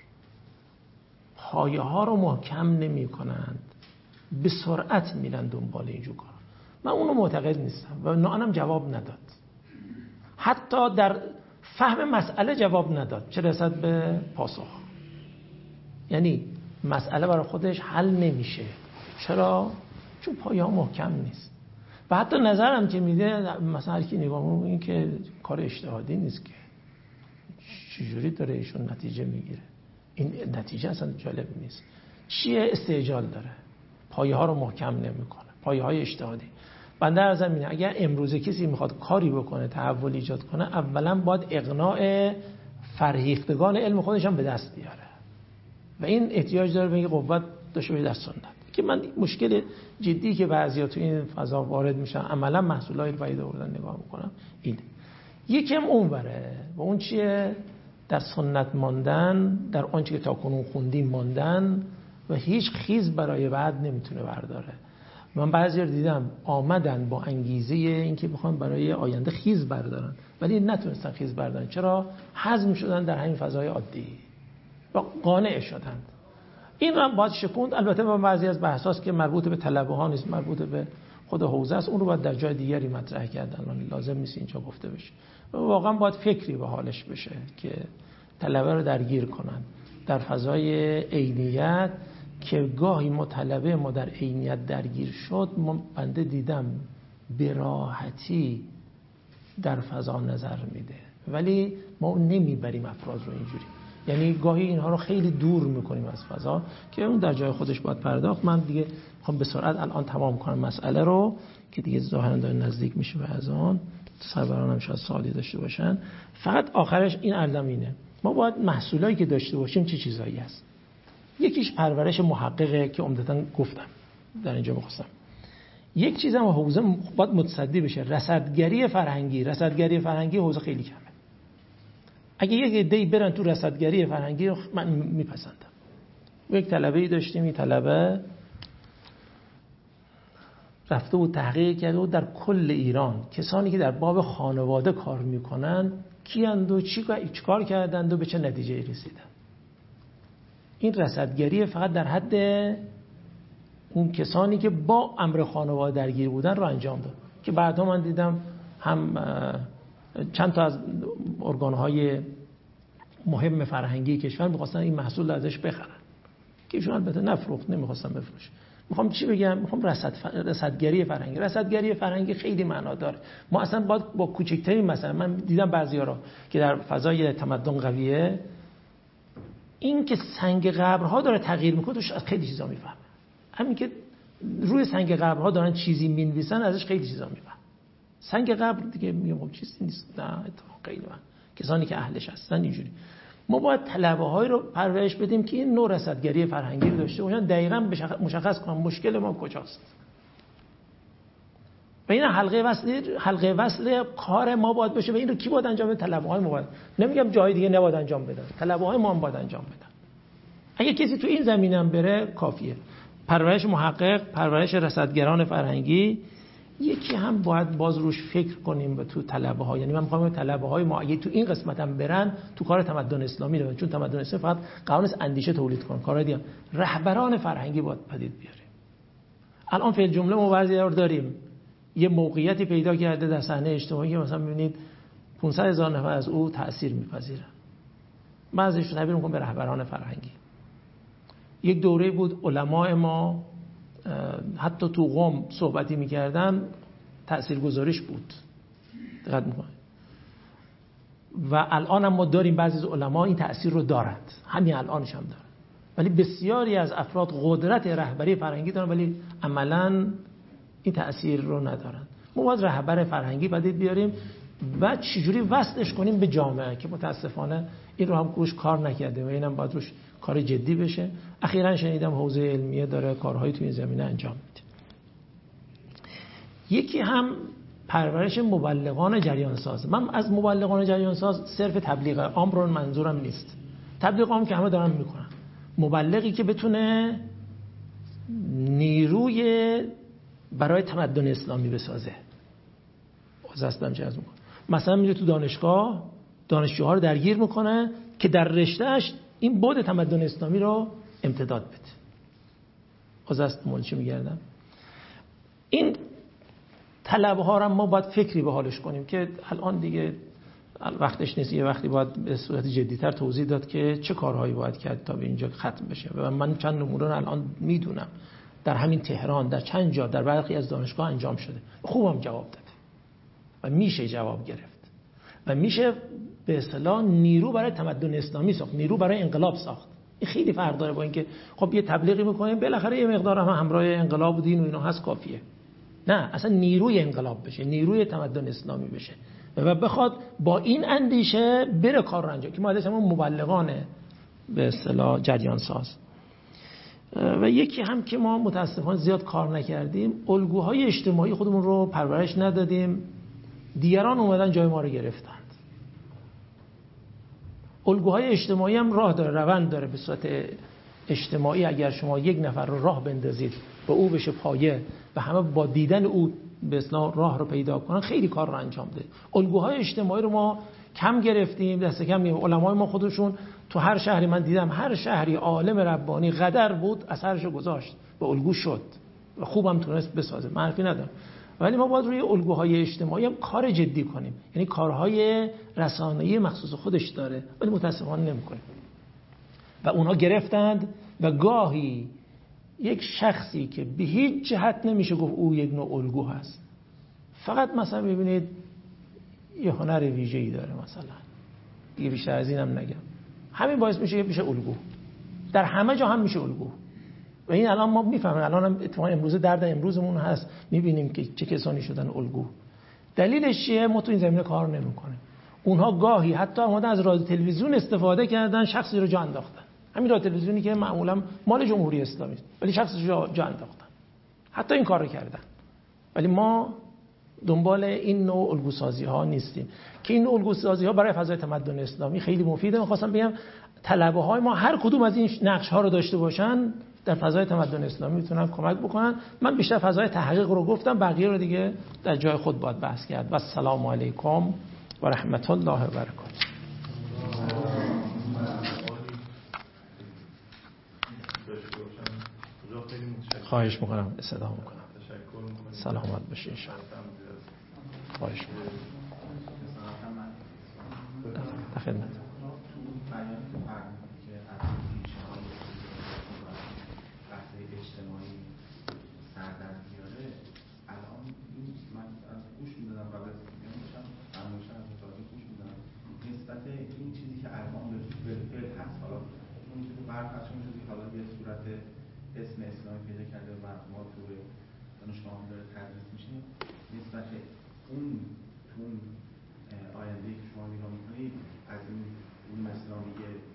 پایه ها رو محکم نمی کنند، به سرعت میرن دنبال اینجور کار. من اونو معتقد نیستم و نانم جواب نداد، حتی در فهم مسئله جواب نداد، چه رسد به پاسخ. یعنی مسئله برای خودش حل نمیشه. چرا؟ چون پایه ها محکم نیست. و حتی نظرم که میده، مثلا هر کی نگاه میکنه این که کار اجتهادی نیست که چجوری داره ایشون نتیجه میگیره. این نتیجه اصلا جالب نیست. چیه استعجال داره؟ پایه ها رو محکم نمیکنه، پایه های اجتهادی. بنده عرضم اینه اگر امروزه کسی میخواد کاری بکنه، تحول ایجاد کنه، اولا باید اقناع فرهیختگان علم خودش هم به دست بیاره و این احتیاج داره به این قوت داشته باشه در سنت. که من مشکل جدی که بعضیا تو این فضا وارد میشن، عملا محصولای پدید آوردن نگاه میکنم، اینه. یکم اونوره و اون چیه؟ در سنت ماندن، در آنچه که تا کنون خوندیم ماندن و هیچ خیز برای بعد نمیتونه برداره. من بعضی رو دیدم آمدن با انگیزه اینکه بخوان برای آینده خیز بردارن ولی نتونستن خیز بردارن. چرا؟ هضم شدن در همین فضای عادی و قانع شدن. این رو هم باید شکوند. البته با بعضی از بحثاست که مربوط به طلبه ها نیست، مربوط به خود حوزه است، اون رو باید در جای دیگری مطرح کردن، لازم نیست اینجا گفته بشه. واقعا باید فکری به حالش بشه که طلبه رو درگیر کنن در فضای عینیت، که گاهی مطلبه ما در عینیت درگیر شد، بنده دیدم به راحتی در فضا نظر میده، ولی ما نمیبریم افراد رو اینجوری. یعنی گاهی اینها رو خیلی دور میکنیم از فضا که اون در جای خودش باید پرداخت. من دیگه میخوام به سرعت الان تمام کنم مسئله رو که دیگه ظاهرا داره نزدیک میشه به اذان. سروران هم شاید سوالی داشته باشن. فقط آخرش این عرضم اینه، ما باید محصولایی که داشته باشیم چه چیزایی هست. یکیش پرورش محققه که عمدتاً گفتم در اینجا می‌خواستم. یک چیزم حوزه باید متصدی بشه، رصدگری فرهنگی. رصدگری فرهنگی حوزه خیلی کمه. اگه یک عده‌ای برن تو رصدگری فرهنگی رو من میپسندم. یک طلبه‌ای داشتیم، این طلبه رفته بود تحقیق کرده بود در کل ایران کسانی که در باب خانواده کار میکنن کیند و چیکار کردند و به چه نتیجه‌ای رسیدن. این رصدگری فقط در حد اون کسانی که با امر خانواده درگیر بودن رو انجام داد که بعدا من دیدم هم چند تا از ارگان‌های مهم فرهنگی کشور می‌خواستن این محصول ازش بخرن که ایشون البته نفروخت، نمی‌خواستن بفروشه. میخوام چی بگم؟ میخوام رصدگری فرهنگی. رصدگری فرهنگی خیلی معنا داره. ما اصلا با کوچکترین مثلا من دیدم بعضیا رو که در فضای تمدن قویه، این که سنگ قبرها داره تغییر میکنه توش از خیلی چیزا میفهمه. همین که روی سنگ قبرها دارن چیزی مینویسن ازش خیلی چیزا میفهمه. سنگ قبر دیگه میگم خب چیزی نیست، نه خیلی من کسانی که اهلش هستن اینجوری. ما باید طلبه‌های رو پرورش بدیم که این نوع رصدگری فرهنگی رو داشته باشن، دقیقاً مشخص کنن مشکل ما کجاست. و این حلقه وصل کار ما باید بشه و این رو کی باید انجام بده؟ طلبه‌های ما باید. نمیگم جای دیگه نباید انجام بدن، طلبه‌های ما هم باید انجام بدن. اگه کسی تو این زمینه هم بره کافیه. پرورش محقق، پرورش رصدگران فرهنگی. یکی هم باید باز روش فکر کنیم به تو طلبه‌ها. یعنی من می‌خوام طلبه‌های ما اگه تو این قسمت هم برن تو کار تمدن اسلامی رو، چون تمدن اسلامی فقط قرار نیست اندیشه تولید کنه، کارهای دیگه رهبران فرهنگی باید پدید بیاریم. الان فعل جمله ما بعضی رو داریم یه موقعیتی پیدا کرده در صحنه اجتماعی که مثلا می‌بینید 500,000 نفر از او تأثیر می‌پذیرن. بعضیش رو تعبیر می‌کنم به رهبران فرهنگی. یک دوره بود علمای ما حتی تو قم صحبتی میکردن تأثیرگذاریش بود، دقت میکنید. و الان هم ما داریم بعضی از علما این تأثیر رو دارند، همین الانش هم دارن، ولی بسیاری از افراد قدرت رهبری فرهنگی دارن ولی عملاً این تأثیر رو ندارن. ما باید رهبر فرهنگی پدید بیاریم و چجوری وصلش کنیم به جامعه که متاسفانه این رو هم روش کار نکرده و اینم باید روش کار جدی بشه. اخیراً شنیدم حوزه علمیه داره کارهایی توی این زمینه انجام میده. یکی هم پرورش مبلغان جریان ساز. من از مبلغان جریان ساز صرف تبلیغ عام رو منظورم نیست. تبلیغ عام که همه دارن میکنن. مبلغی که بتونه نیروی برای تمدن اسلامی بسازه. واسه چه از میکنه. مثلا میره تو دانشگاه دانشجوها رو درگیر میکنه که در رشتهش این بعد تمدن اسلامی رو امتداد بده. واسه مولچه میگردم. این طلبه ها رو ما باید فکری به حالش کنیم که الان دیگه وقتش نیست، یه وقتی باید به صورت جدی‌تر توضیح داد که چه کارهایی باید کرد تا به اینجا ختم بشه. و من چند نمونه رو الان میدونم در همین تهران در چند جا در برخی از دانشگاه انجام شده، خوبم جواب داده و میشه جواب گرفت و میشه به اصطلاح نیرو برای تمدن اسلامی ساخت، نیرو برای انقلاب ساخت. این خیلی فرق داره با اینکه خب یه تبلیغی میکنیم بالاخره یه مقدار هم همراه انقلاب و دین و اینا هست کافیه. نه، اصلا نیروی انقلاب بشه، نیروی تمدن اسلامی بشه و بخواد با این اندیشه بره کار رو انجام که ما ازش همون مبلغان به اصطلاح جریان ساز. و یکی هم که ما متاسفانه زیاد کار نکردیم، الگوهای اجتماعی خودمون رو پرورش ندادیم، دیگران اومدن جای ما رو گرفتند. الگوهای اجتماعی هم راه داره، روند داره. به صورت اجتماعی اگر شما یک نفر رو راه بندازید به او بشه پایه و همه با دیدن او به اصطلاح راه رو پیدا کنن، خیلی کار رو انجام ده. الگوهای اجتماعی رو ما کم گرفتیم، دست کم میگیم. علمای ما خودشون تو هر شهری من دیدم، هر شهری عالم ربانی قدر بود اثرشو گذاشت به الگو شد و خوبم تونست بسازه، من حرفی ندارم. ولی ما باید روی الگوهای اجتماعی هم کار جدی کنیم، یعنی کارهای رسانه‌ای مخصوص خودش داره ولی متاسفانه نمی‌کنیم و اونها گرفتند و گاهی یک شخصی که به هیچ جهت نمیشه گفت او یک نوع الگو هست، فقط مثلا ببینید یه هنر ویژه‌ای داره، مثلا دیگه بیشتر از اینم نگم، همین باعث میشه الگو، در همه جا هم میشه الگو. و این الان ما میفهمیم، الان هم اتفاقا امروز درد امروزمون هست، میبینیم که چه کسانی شدن الگو. دلیلش چیه؟ ما تو این زمینه کار نمیکنیم. اونها گاهی حتی اومدن از رادیو تلویزیون استفاده کردن، شخصی رو جا انداختن، همین رادیو تلویزیونی که معمولا مال جمهوری اسلامی است ولی شخصی رو جا انداختن، حتی این کار رو کردن. ولی ما دنبال این نوع الگوسازی ها نیستیم که این نوع الگوسازی ها برای فضای تمدن اسلامی خیلی مفیده. می‌خواستم بگم طلبه های ما هر کدوم از این نقش ها رو داشته باشن در فضای تمدن اسلامی میتونن کمک بکنن. من بیشتر فضای تحقیق رو گفتم، بقیه رو دیگه در جای خود باید بحث کرد. و السلام علیکم و رحمت الله و برکاته. خواهش میکنم، استدعا میکنم. سلامت باشید ان شاء الله. خواهش میکنم. در خدمت. این چیزی که الان به فعل هست، حالا اون برخ از اون چیزی که حالا به صورت اسم اسلامی پیدا کرده و ما تو دانشگاه داره تدریس میشه، نسبت اون آینده که شما نگاه میکنید از این علوم اسلامی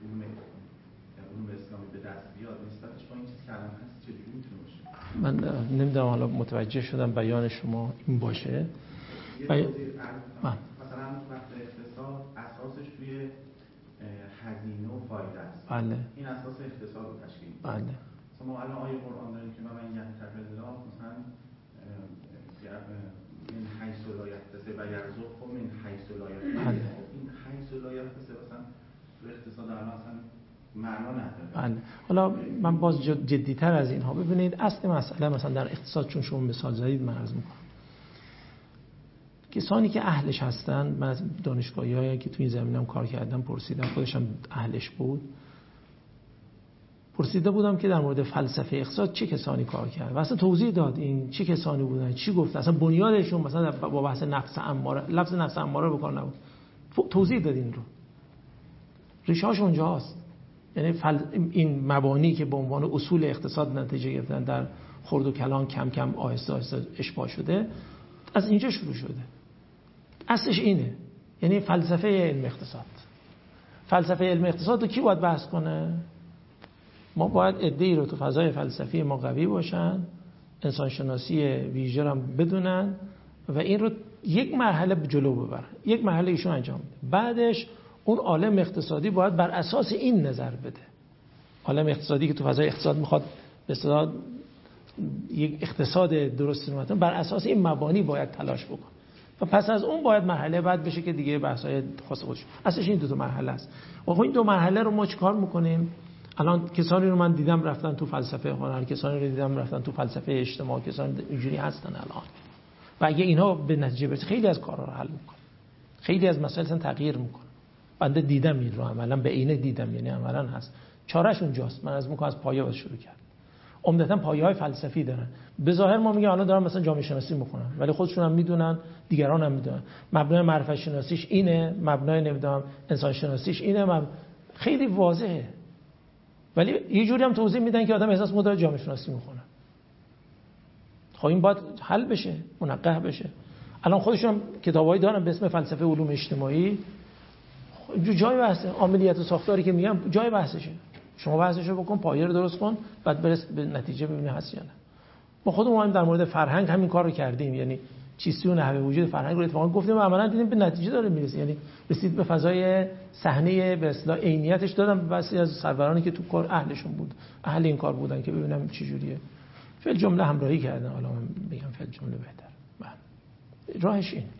به دست بیاد، نسبتش با این چیزی که الان هست چجوری میتونه باشه؟ من نمیدونم حالا متوجه شدم بیان شما این باشه. مثلا وقت اقتصاد اساسش توی هزینه و فایده است. بله. این اساس اقتصاد رو تشکیل میده. بله. ما الان آیه قرآن داریم که من یحتفظ الله مثلا من حیث لا یحتسب و یرزقه من حیث لا یحتسب. این حیث لا یحتسب مثلا تو اقتصاد الان اصلا معنا نداره. بله. حالا من باز جدی‌تر از اینها ببینید، اصل مسئله مثلا در اقتصاد، چون شما مثال زدید من عرض می‌کنم، کسانی که اهلش هستن، من از دانشگاهی‌هایی که تو این زمینه‌ام کار کردم پرسیدم، خودشم اهلش بود، پرسیده بودم که در مورد فلسفه اقتصاد چه کسانی کار کرد و اصلا توضیح داد این چه کسانی بودن، چی گفت، اصلا بنیادشون مثلا با بحث نفس اماره، لفظ نفس اماره رو بکار نبود، توضیح داد این رو، ریشه‌اش اونجاست. یعنی این مبانی که به عنوان اصول اقتصاد نتیجه گرفتن در خرد و کلان کم کم آهسته آهسته اشباع شده، از اینجا شروع شده. اصلش اینه، یعنی فلسفه علم اقتصاد. فلسفه علم اقتصاد رو کی باید بحث کنه؟ ما باید عده‌ای رو تو فضای فلسفی ما قوی باشن، انسانشناسی ویژه رو بدونن و این رو یک مرحله به جلو ببرن، یک مرحله ایشون انجام بده. بعدش اون عالم اقتصادی باید بر اساس این نظر بده. عالم اقتصادی که تو فضای اقتصاد میخواد به اصطلاح یک اقتصاد درست نمونه، بر اساس این مبانی باید تلاش بکنه و پس از اون باید مرحله بعد بشه که دیگه بحث‌های خاص خودش. اصلش این دو مرحله است. و این دو مرحله رو ما چیکار میکنیم؟ الان کسانی رو من دیدم رفتن تو فلسفه هنر، کسانی رو دیدم رفتن تو فلسفه اجتماع، کسانی اینجوری هستن الان. و اگه اینها به نتیجه برسه خیلی از کارا رو حل میکنه، خیلی از مسائل اصلا تغییر میکنه. بنده دیدم این رو، عملاً به عینه دیدم، یعنی عملاً هست. چاره‌ش اونجاست. من از میگم از پایه باید شروع کرد. عمدتاً پایه‌های فلسفی دارن. به ظاهر ما میگیم الان دارن مثلا جامعه شناسی میخونن، ولی خودشون هم میدونن، دیگران هم میدونن مبنای معرفت شناسیش اینه، مبنای نمیدونم انسان شناسیش اینه، خیلی واضحه. ولی یه جوری هم توضیح میدن که آدم احساس می‌کنه جامعه شناسی میخونه. خب این باید حل بشه، منقح بشه. الان خودشون هم کتابایی دارن به اسم فلسفه علوم اجتماعی، جای بحثه. عملیات و ساختاری که میگم جای بحثشه. شما بحثشو بکن، پایه رو درست کن، بعد برس به نتیجه ببینی هست یا نه. ما خودمون در مورد فرهنگ همین کار رو کردیم، یعنی چیستی و نحوه وجود فرهنگ رو اتفاقا گفتیم و عملاً دیدیم به نتیجه داره میرسه. یعنی رسید به فضای صحنه به اصطلاح عینیتش. دادم بسی از سرورانی که تو کار اهلشون بود، اهل این کار بودن که ببینم چه جوریه. فعل جمله همراهی کردن، حالا من بگم فعل جمله بهتر. بله. راهش این.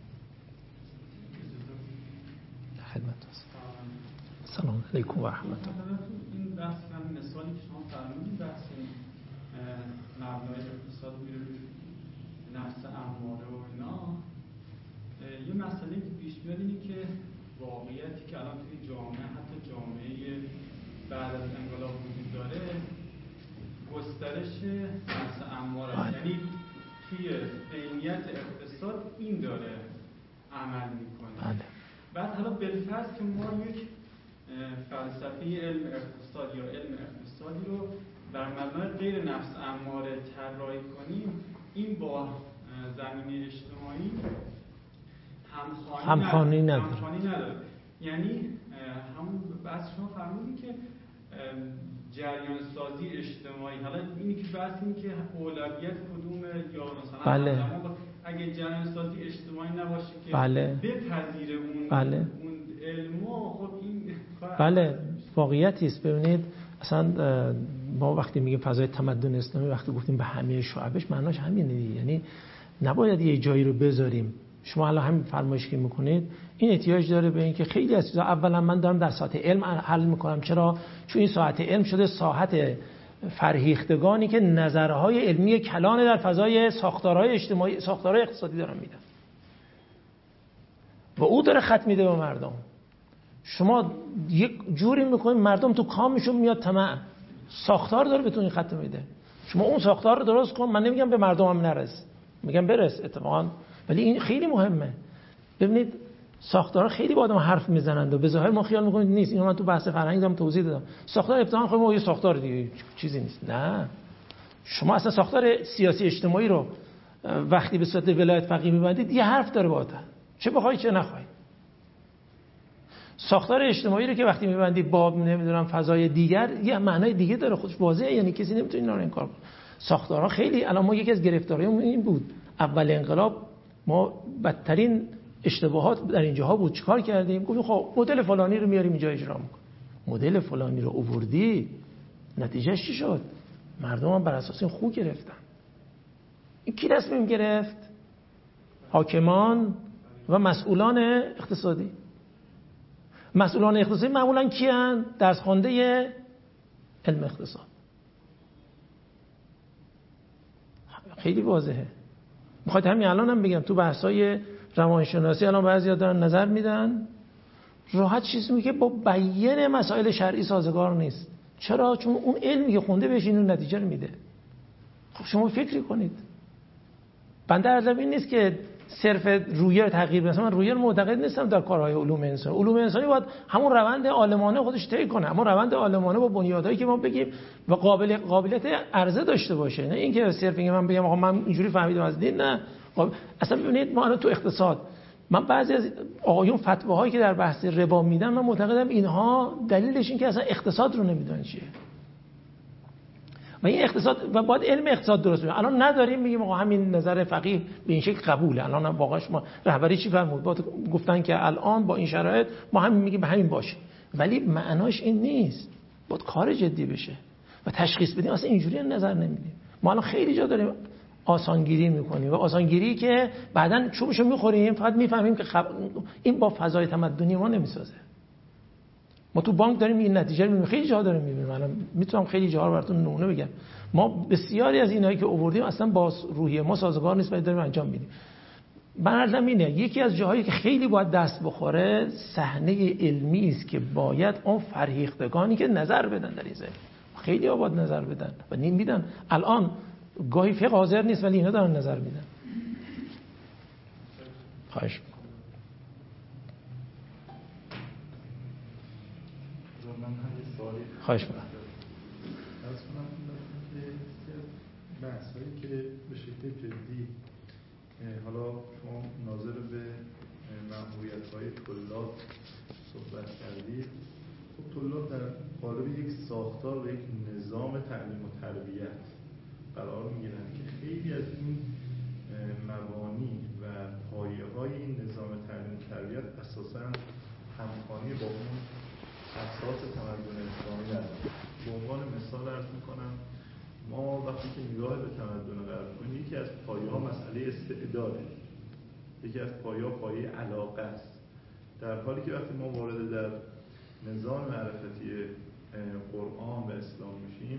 خدمت است. سلام علیکم و رحمت الله. این بحث همین مثالی که شما فرمودید، بحث مبنای اقتصاد میره روی نفس اماره و اینا، یه مسئله که پیش میاد اینه که واقعیتی که الان توی جامعه، حتی جامعه بعد از انقلاب وجود داره، گسترش نفس اماره، یعنی توی عینیت اقتصاد این داره عمل میکنه. بعد حالا بالفرض که ما یک فلسفه علم اقتصاد یا علم اقتصادی رو بر مبنای غیر نفس اماره طراحی کنیم، این با زمینه اجتماعی همخوانی نداره. یعنی همون بحث شما فرمودین که جریان سازی اجتماعی، حالا اینی که بحث اینی که اولویت کدومه یا مثلا بله. اگه جریان سازی اجتماعی نباشه که بله. بپذیره اون بله. اون علمو، خب این بله واقعیتی است. ببینید اصلا ما وقتی میگیم فضای تمدن اسلامی، وقتی گفتیم به همه شعبش، معناش همینه دیگه. یعنی نباید یه جایی رو بذاریم. شما الان همین فرمایش که میکنید این احتیاج داره به اینکه خیلی از چیزا اولا من دارم در ساحت علم حل میکنم. چرا؟ چون این ساحت علم شده ساحت فرهیختگانی که نظرهای علمی کلان در فضای ساختارهای اجتماعی، ساختارهای اقتصادی دارن میدن و او داره خط میده به مردم. شما یک جوری میکنید مردم تو کامشون میاد طمع، ساختار داره بهتون این خط میده. شما اون ساختار رو درست کن. من نمیگم به مردم هم نرس، میگم برس اتفاقا، ولی این خیلی مهمه. ببینید ساختارها خیلی با آدم حرف میزنند و به ظاهر ما خیال میکنید نیست. اینو من تو بحث فرهنگی دارم توضیح دادم. ساختار ابتداً خود ما یه ساختار دیگه چیزی نیست. نه، شما اصلا ساختار سیاسی اجتماعی رو وقتی به صورت ولایت فقیه میبندید یه حرف داره با آدم، چه بخوای چه نخوای. ساختار اجتماعی رو که وقتی میبندی با نمیدونم فضای دیگر یه معنای دیگه داره، خودش واضحه، یعنی کسی نمیتونه اینا رو انکار کنه. ساختارها خیلی، الان ما یکی از گرفتاریامون این بود، اول انقلاب ما بدترین اشتباهات در اینجاها بود. چیکار کردیم؟ گفتیم خب مدل فلانی رو میاریم اینجا اجرا میکنیم. مدل فلانی رو آوردی، نتیجهش چی شد؟ مردم هم بر اساس این خو گرفتن. این کی تصمیم گرفت؟ حاکمان و مسئولان اقتصادی. مسئولان اقتصادی معمولا کیان؟ درس خوانده علم اقتصاد. خیلی واضحه. میخواد همین الان هم بگم تو بحث‌های روانشناسی الان بعضیا دارن نظر میدن راحت چیزی میگه با بیان مسائل شرعی سازگار نیست. چرا؟ چون اون علمی که خونده بهش این نتیجه رو میده. خب شما فکری کنید. بنده عرضم این نیست که صرف رویه رو تغییر بدم. من رویه رو معتقد نیستم در کارهای علوم انسانی. علوم انسانی باید همون روند عالمانه خودش طی کنه، همون روند عالمانه با بنیادایی که ما بگیم و قابلیت عرضه داشته باشه. نه اینکه صرف اینکه من بگم آقا من اینجوری فهمیدم از دین. نه، اصلا ببینید ما الان تو اقتصاد، من بعضی از آقایون فتواهایی که در بحث ربا میدن، من معتقدم اینها دلیلش این که اصلا اقتصاد رو نمیدونن چیه. و این اقتصاد و باید علم اقتصاد درست بشه. الان نداریم، میگیم آقا همین نظر فقیه به این شکل قبوله. الان واقعا ما رهبری چی فرمود؟ گفتن که الان با این شرایط ما همین میگیم همین باشه، ولی معناش این نیست. باید کار جدی بشه و تشخیص بدیم. اصلا اینجوری نظر نمیدیم. ما الان خیلی جا داریم آسانگیری میکنیم و آسانگیری که بعداً چوبشو میخوریم، فقط میفهمیم که این با فضای تمدنی ما نمیسازه. ما تو بانک داریم این نتیجه رو میبینیم، خیلی جاها داریم میبینیم. الان میتونم خیلی جاها رو براتون نمونه بگم. ما بسیاری از اینایی که آوردیم اصلا با روحیه ما سازگار نیست، ولی داریم انجام میدیم. من عرضم اینه یکی از جاهایی که خیلی باید دست بخوره صحنه علمی است که باید اون فرهیختگانی که نظر بدن در این زمینه، خیلی ها باید نظر بدن و نمیدن. الان گاهی فقه حاضر نیست ولی اینا دارن نظر میدن. خواهش خواهش می‌کنم. از کنم که بحثایی که به شکل جدی حالا شما ناظر به مأموریت‌های طلاب صحبت کردید. خب طلاب در قالب یک ساختار و یک نظام تعلیم و تربیت قرار می‌گیرند که خیلی از این مبانی و پایه‌های این نظام تعلیم و تربیت اساساً همخوانی با اون اساس تمدن اسلامی نداره. به عنوان مثال عرض میکنم ما وقتی که نگاه به تمدن غرب کنیم یکی از پایه‌ها مسئله استعداده، یکی از پایه‌ها پایه علاقه است، در حالی که وقتی ما وارد در نظام معرفتی قرآن و اسلام میشیم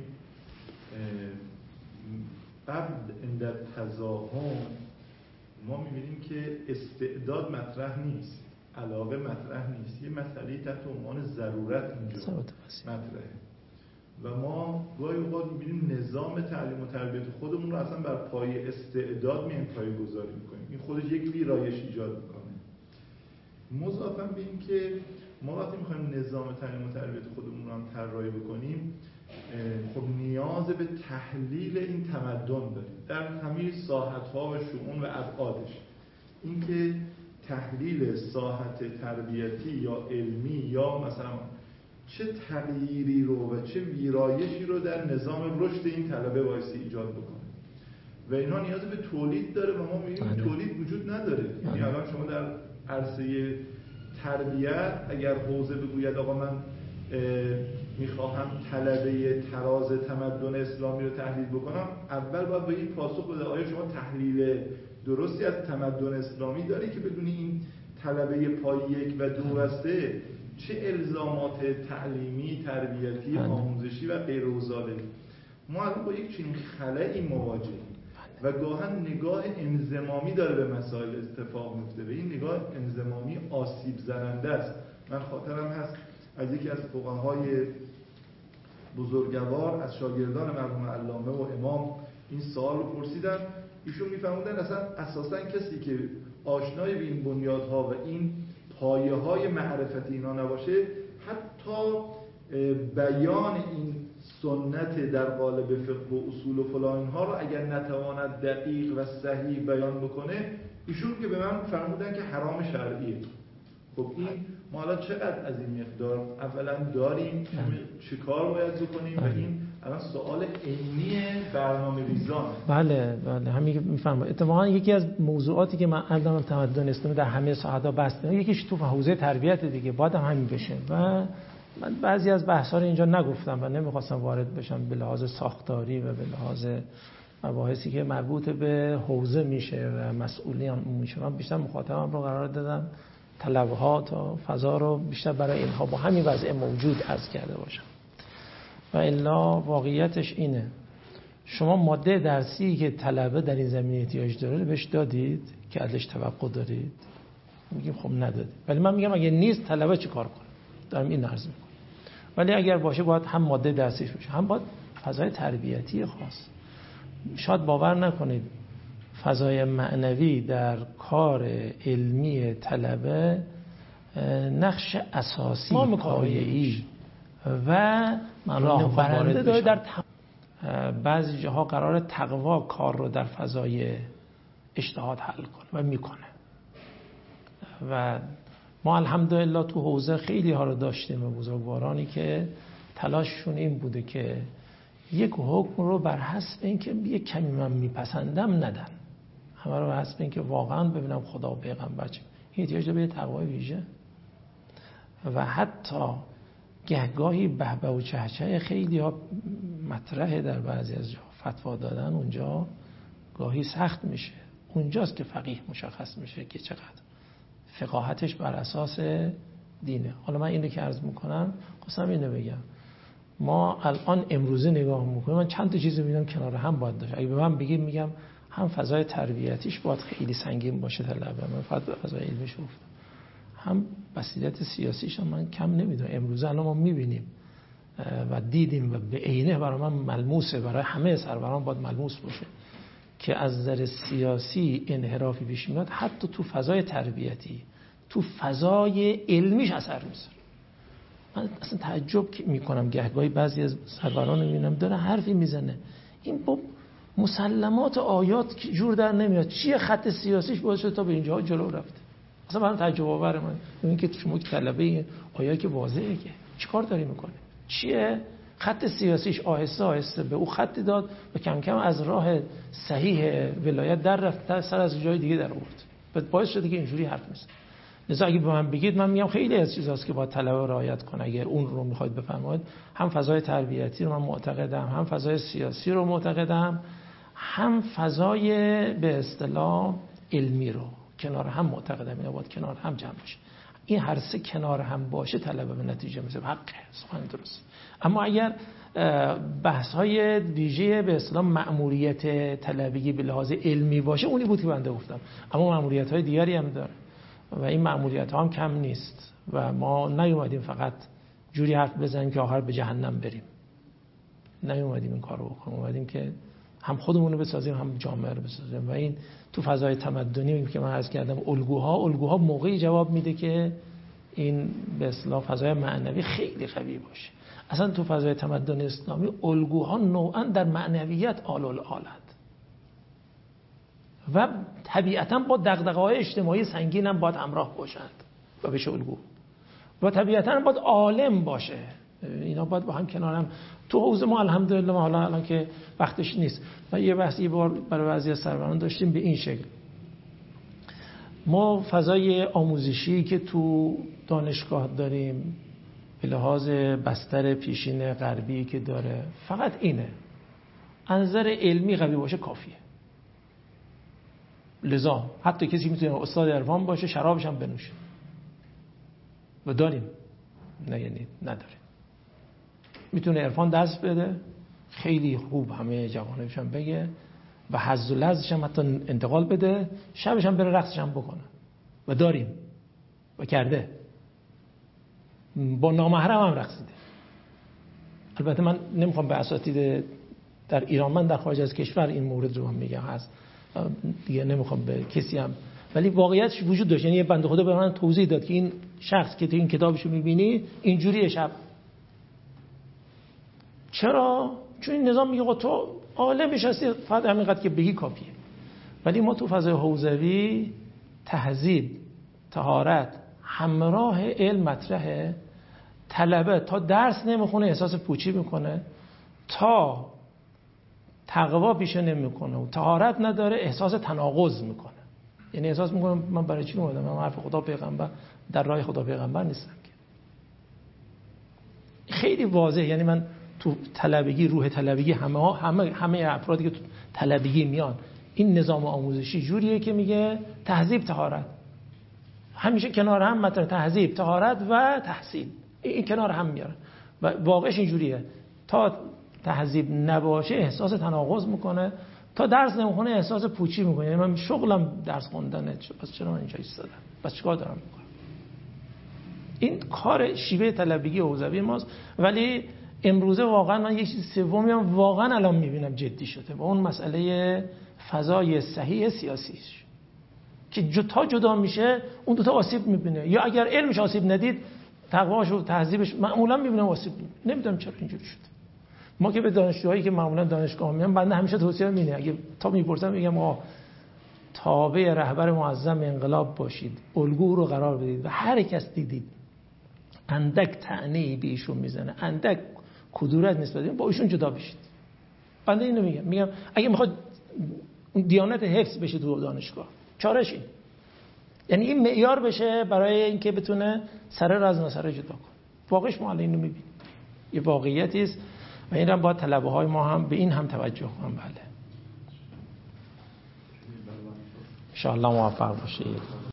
قبل اندر تزاحم ما میبینیم که استعداد مطرح نیست، علاقه مطرح نیست، یه مسئله تحت عنوان ضرورت اینجا مطرحه. و ما گاهی اوقات می‌بینیم نظام تعلیم و تربیت خودمون رو اصلا بر پایه استعداد پایه‌گذاری می‌کنیم. این خودش یک ویرایش ایجاد می‌کنه. مضافاً به این که ما وقتی می‌خوایم نظام تعلیم و تربیت خودمون رو هم طراحی بکنیم، خب نیاز به تحلیل این تمدن داریم در همه ساحت‌ها و شؤون و ابعادش. اینکه تحلیل ساحت تربیتی یا علمی یا مثلا چه تغییری رو و چه ویرایشی رو در نظام رشد این طلبه بایستی ایجاد بکنه و اینا نیاز به تولید داره و ما می‌بینیم تولید وجود نداره. یعنی الان شما در عرصه تربیت اگر حوزه بگوید آقا من میخواهم طلبه تراز تمدن اسلامی رو تحلیل بکنم، اول باید به این پاسخ بده آیا شما تحلیل درستی از تمدن اسلامی داری که بدونی این طلبه پای 1 و 2 و 3 چه الزامات تعلیمی، تربیتی، آموزشی و غیر اوزاله. ما الان با یک چنین خلایی مواجهیم و گاهن نگاه انضمامی داره به مسائل اتفاق میفته و این نگاه انضمامی آسیب زننده است. من خاطرم هست از یکی از فقهای بزرگوار از شاگردان مرحوم علامه و امام این سوال رو پرسیدن. ایشون میفرمودن اصلا اساساً کسی که آشنای به این بنیادها و این پایه‌های معرفت اینا نباشه، حتی بیان این سنت در قالب فقه و اصول و فلان اینها رو اگر نتواند دقیق و صحیح بیان بکنه، ایشون که به من فرمودن که حرام شرعیه. خب این ما حالا چقدر از این مقدار اولا داریم، چه کار باید بکنیم و این الان سوال عینی برنامه‌ریزانه. بله همین که میفهمم. اتفاقا یکی از موضوعاتی که من علم تمدن اسلامی در همه ساحت‌ها بسته، یکیش تو حوزه تربیت دیگه باید همین بشه و من بعضی از بحث‌ها رو اینجا نگفتم و نمی‌خواستم وارد بشم به لحاظ ساختاری و به لحاظ مباحثی که مربوط به حوزه میشه و مسئولیت میشه. من بیشتر مخاطبم رو قرار دادم طلبها تا فضا رو بیشتر برای اینها با همین وضع موجود عرض کرده باشم. و الا واقعیتش اینه، شما ماده درسی که طلبه در این زمینه احتیاج داره بهش دادید که ازش توقع دارید؟ میگیم خب ندادید. ولی من میگم اگه نیست طلبه چی کار کنه؟ دارم این عرض میکنم. ولی اگر باشه باید هم ماده درسیش باشه، هم باید فضای تربیتی خاص. شاید باور نکنید فضای معنوی در کار علمی طلبه نقش اساسی پایه‌ای و راهبرنده داره. در بعضی جاها قرار تقوا کار رو در فضای اجتهاد حل کنه و میکنه و ما الحمدلله تو حوزه خیلی ها رو داشتیم و بزرگوارانی که تلاششون این بوده که یک حکم رو بر حسب اینکه یک کمی من میپسندم ندن، همه رو بر حسب اینکه واقعا ببینم خدا و پیغمبر چه. این احتیاج داره به تقوای ویژه و حتی گهگاهی بهبه و چهچه خیلی ها مطرحه در بعضی از جا فتوا دادن، اونجا گاهی سخت میشه. اونجاست که فقیه مشخص میشه که چقدر فقاهتش بر اساس دینه. حالا من اینو که عرض میکنم خواستم اینو بگم، ما الان امروزه نگاه میکنیم، من چند تا چیز میبینم کنار هم باید داشت. اگه به من بگید میگم هم فضای تربیتیش باید خیلی سنگین باشه طلبه، من فقط به فضای علمیش گفتم، هم بصیرت سیاسیش هم من کم نمیدونم. امروزه الان ما میبینیم و دیدیم و به عینه برای من ملموسه، برای همه سروران باید ملموس باشه که از نظر سیاسی انحرافی پیش میاد، حتی تو فضای تربیتی تو فضای علمیش اثر میذاره. من اصلا تعجب میکنم گهگاهی بعضی از سروران رو میبینم داره حرفی میزنه، این با مسلمات آیات جور در نمیاد، چیه خط سیاسیش باعث شده تا به اینجا جلو رفته. اصلا من تعجب آوره من این که شما که طلبه آیات که واضحه که چیکار داری میکنه، چیه خط سیاسیش آهسته آهسته به او خط داد و کم کم از راه صحیح ولایت در رفت، سر از جای دیگه در آورد، باعث شده که اینجوری حرف میزنه. لذا اگه به من بگید من میگم خیلی از چیزاست که باید طلبه رعایت کنه. اگر اون رو میخواید بفرمایید، هم فضای تربیتی رو من معتقدم، هم فضای سیاسی رو معتقدم، هم فضای به اصطلاح علمی رو کنار هم معتقدم. اینا باید کنار هم جمع بشه. این هر سه کنار هم باشه طلبه به نتیجه میرسه. حقه، سخن درست. اما اگر بحث‌های ویژه به اصطلاح مأموریت طلبگی به لحاظ علمی باشه، اونی بود که بنده گفتم. اما مأموریت‌های دیگری هم داره و این مأموریت‌ها هم کم نیست و ما نیومدیم فقط جوری حرف بزنیم که آخر به جهنم بریم. نیومدیم این کارو بکنیم، اومدیم که هم خودمون رو بسازیم هم جامعه رو بسازیم. و این تو فضای تمدنی که من عرض کردم الگوها موقعی جواب میده که این به اصطلاح فضای معنوی خیلی قوی باشه. اصلا تو فضای تمدن اسلامی الگوها نوعا در معنویت آل‌العالند و طبیعتا با دغدغه‌های اجتماعی سنگین هم باید همراه باشند و بشه الگو، و طبیعتا باید عالم باشه. اینا باید با هم کنار هم. تو حوزه ما الحمدلله ما حالا الان که وقتش نیست، ما یه بحثی بار برای بعضی از سروران داشتیم به این شکل. ما فضای آموزشی که تو دانشگاه داریم به لحاظ بستر پیشین غربی که داره فقط اینه، از نظر علمی قوی باشه کافیه. لذا حتی کسی میتونه استاد عرفان باشه شرابش هم بنوشه و داریم، نه یعنی نداریم. میتونه عرفان درس بده خیلی خوب همه جوانبش هم بگه و حظ و لذش هم حتی انتقال بده، شبش هم بره رقصش هم بکنه و داریم و کرده، با نامحرم هم رقصیده. البته من نمیخوام به اساتید در ایران، من در خارج از کشور این مورد رو هم میگم هست دیگه، نمیخوام به کسی هم، ولی واقعیتش وجود داشت. یعنی یه بنده خدا به من توضیح داد که این شخص که تو این کتابشو میبینی اینجوریه شب. چرا؟ چون این نظام میگه تو عالمش هستی فقط همینقدر که بگی کافیه. ولی ما تو فضای حوزوی تهذیب، طهارت همراه علم مطرحه. طلبه تا درس نمیخونه احساس پوچی میکنه، تا تقوا پیشه نمیکنه و طهارت نداره احساس تناقض میکنه. یعنی احساس میکنه من برای چی اومدم؟ من حرف خدا پیغمبر در راه خدا پیغمبر نیستم که. خیلی واضح. یعنی من تو طلبگی، روح طلبگی همه افرادی که تو طلبگی میان، این نظام آموزشی جوریه که میگه تهذیب طهارت همیشه کنار هم مطرح، تهذیب طهارت و تحصیل این کنار هم میارن و واقعش اینجوریه. تا تهذیب نباشه احساس تناقض میکنه، تا درس نمیخونه احساس پوچی میکنه. یعنی من شغلم درس خوندنه، پس چرا من اینجا ایستادم؟ پس چیکار دارم میکنم؟ این کار شیوه طلبگی حوزوی ماست. ولی امروزه واقعا من یک چیز سومی هم واقعا الان میبینم جدی شده و اون مسئله فضای صحیح سیاسیش که تا جدا میشه اون دوتا آسیب میبینه. یا اگر علمش آسیب ندید تقواش و تهذیبش معمولا میبینم آسیب میبینه. نمیدونم چرا اینجوری شده. ما که به دانشجوهایی که معمولا دانشگاه میان بنده همیشه توصیه می‌کنم اگه تا میپرسم میگم تابع رهبر معظم انقلاب باشید، الگو رو قرار بدید و هر کس دیدید اندک طعنه‌ای به ایشون میزنه، اندک کدورت نسبت با ایشون جدا بشید. بنده اینو میگم اگه میخواد دیانت حفظ بشه تو دانشگاه چاره‌اش این. یعنی این معیار بشه برای اینکه بتونه سره را از ناسره جدا کنه. واقعش ما الان اینو میبینیم، یه واقعیتی است و این هم باید طلبه‌های ما هم به این هم توجه کنن. بله ان شاء الله موفق باشید.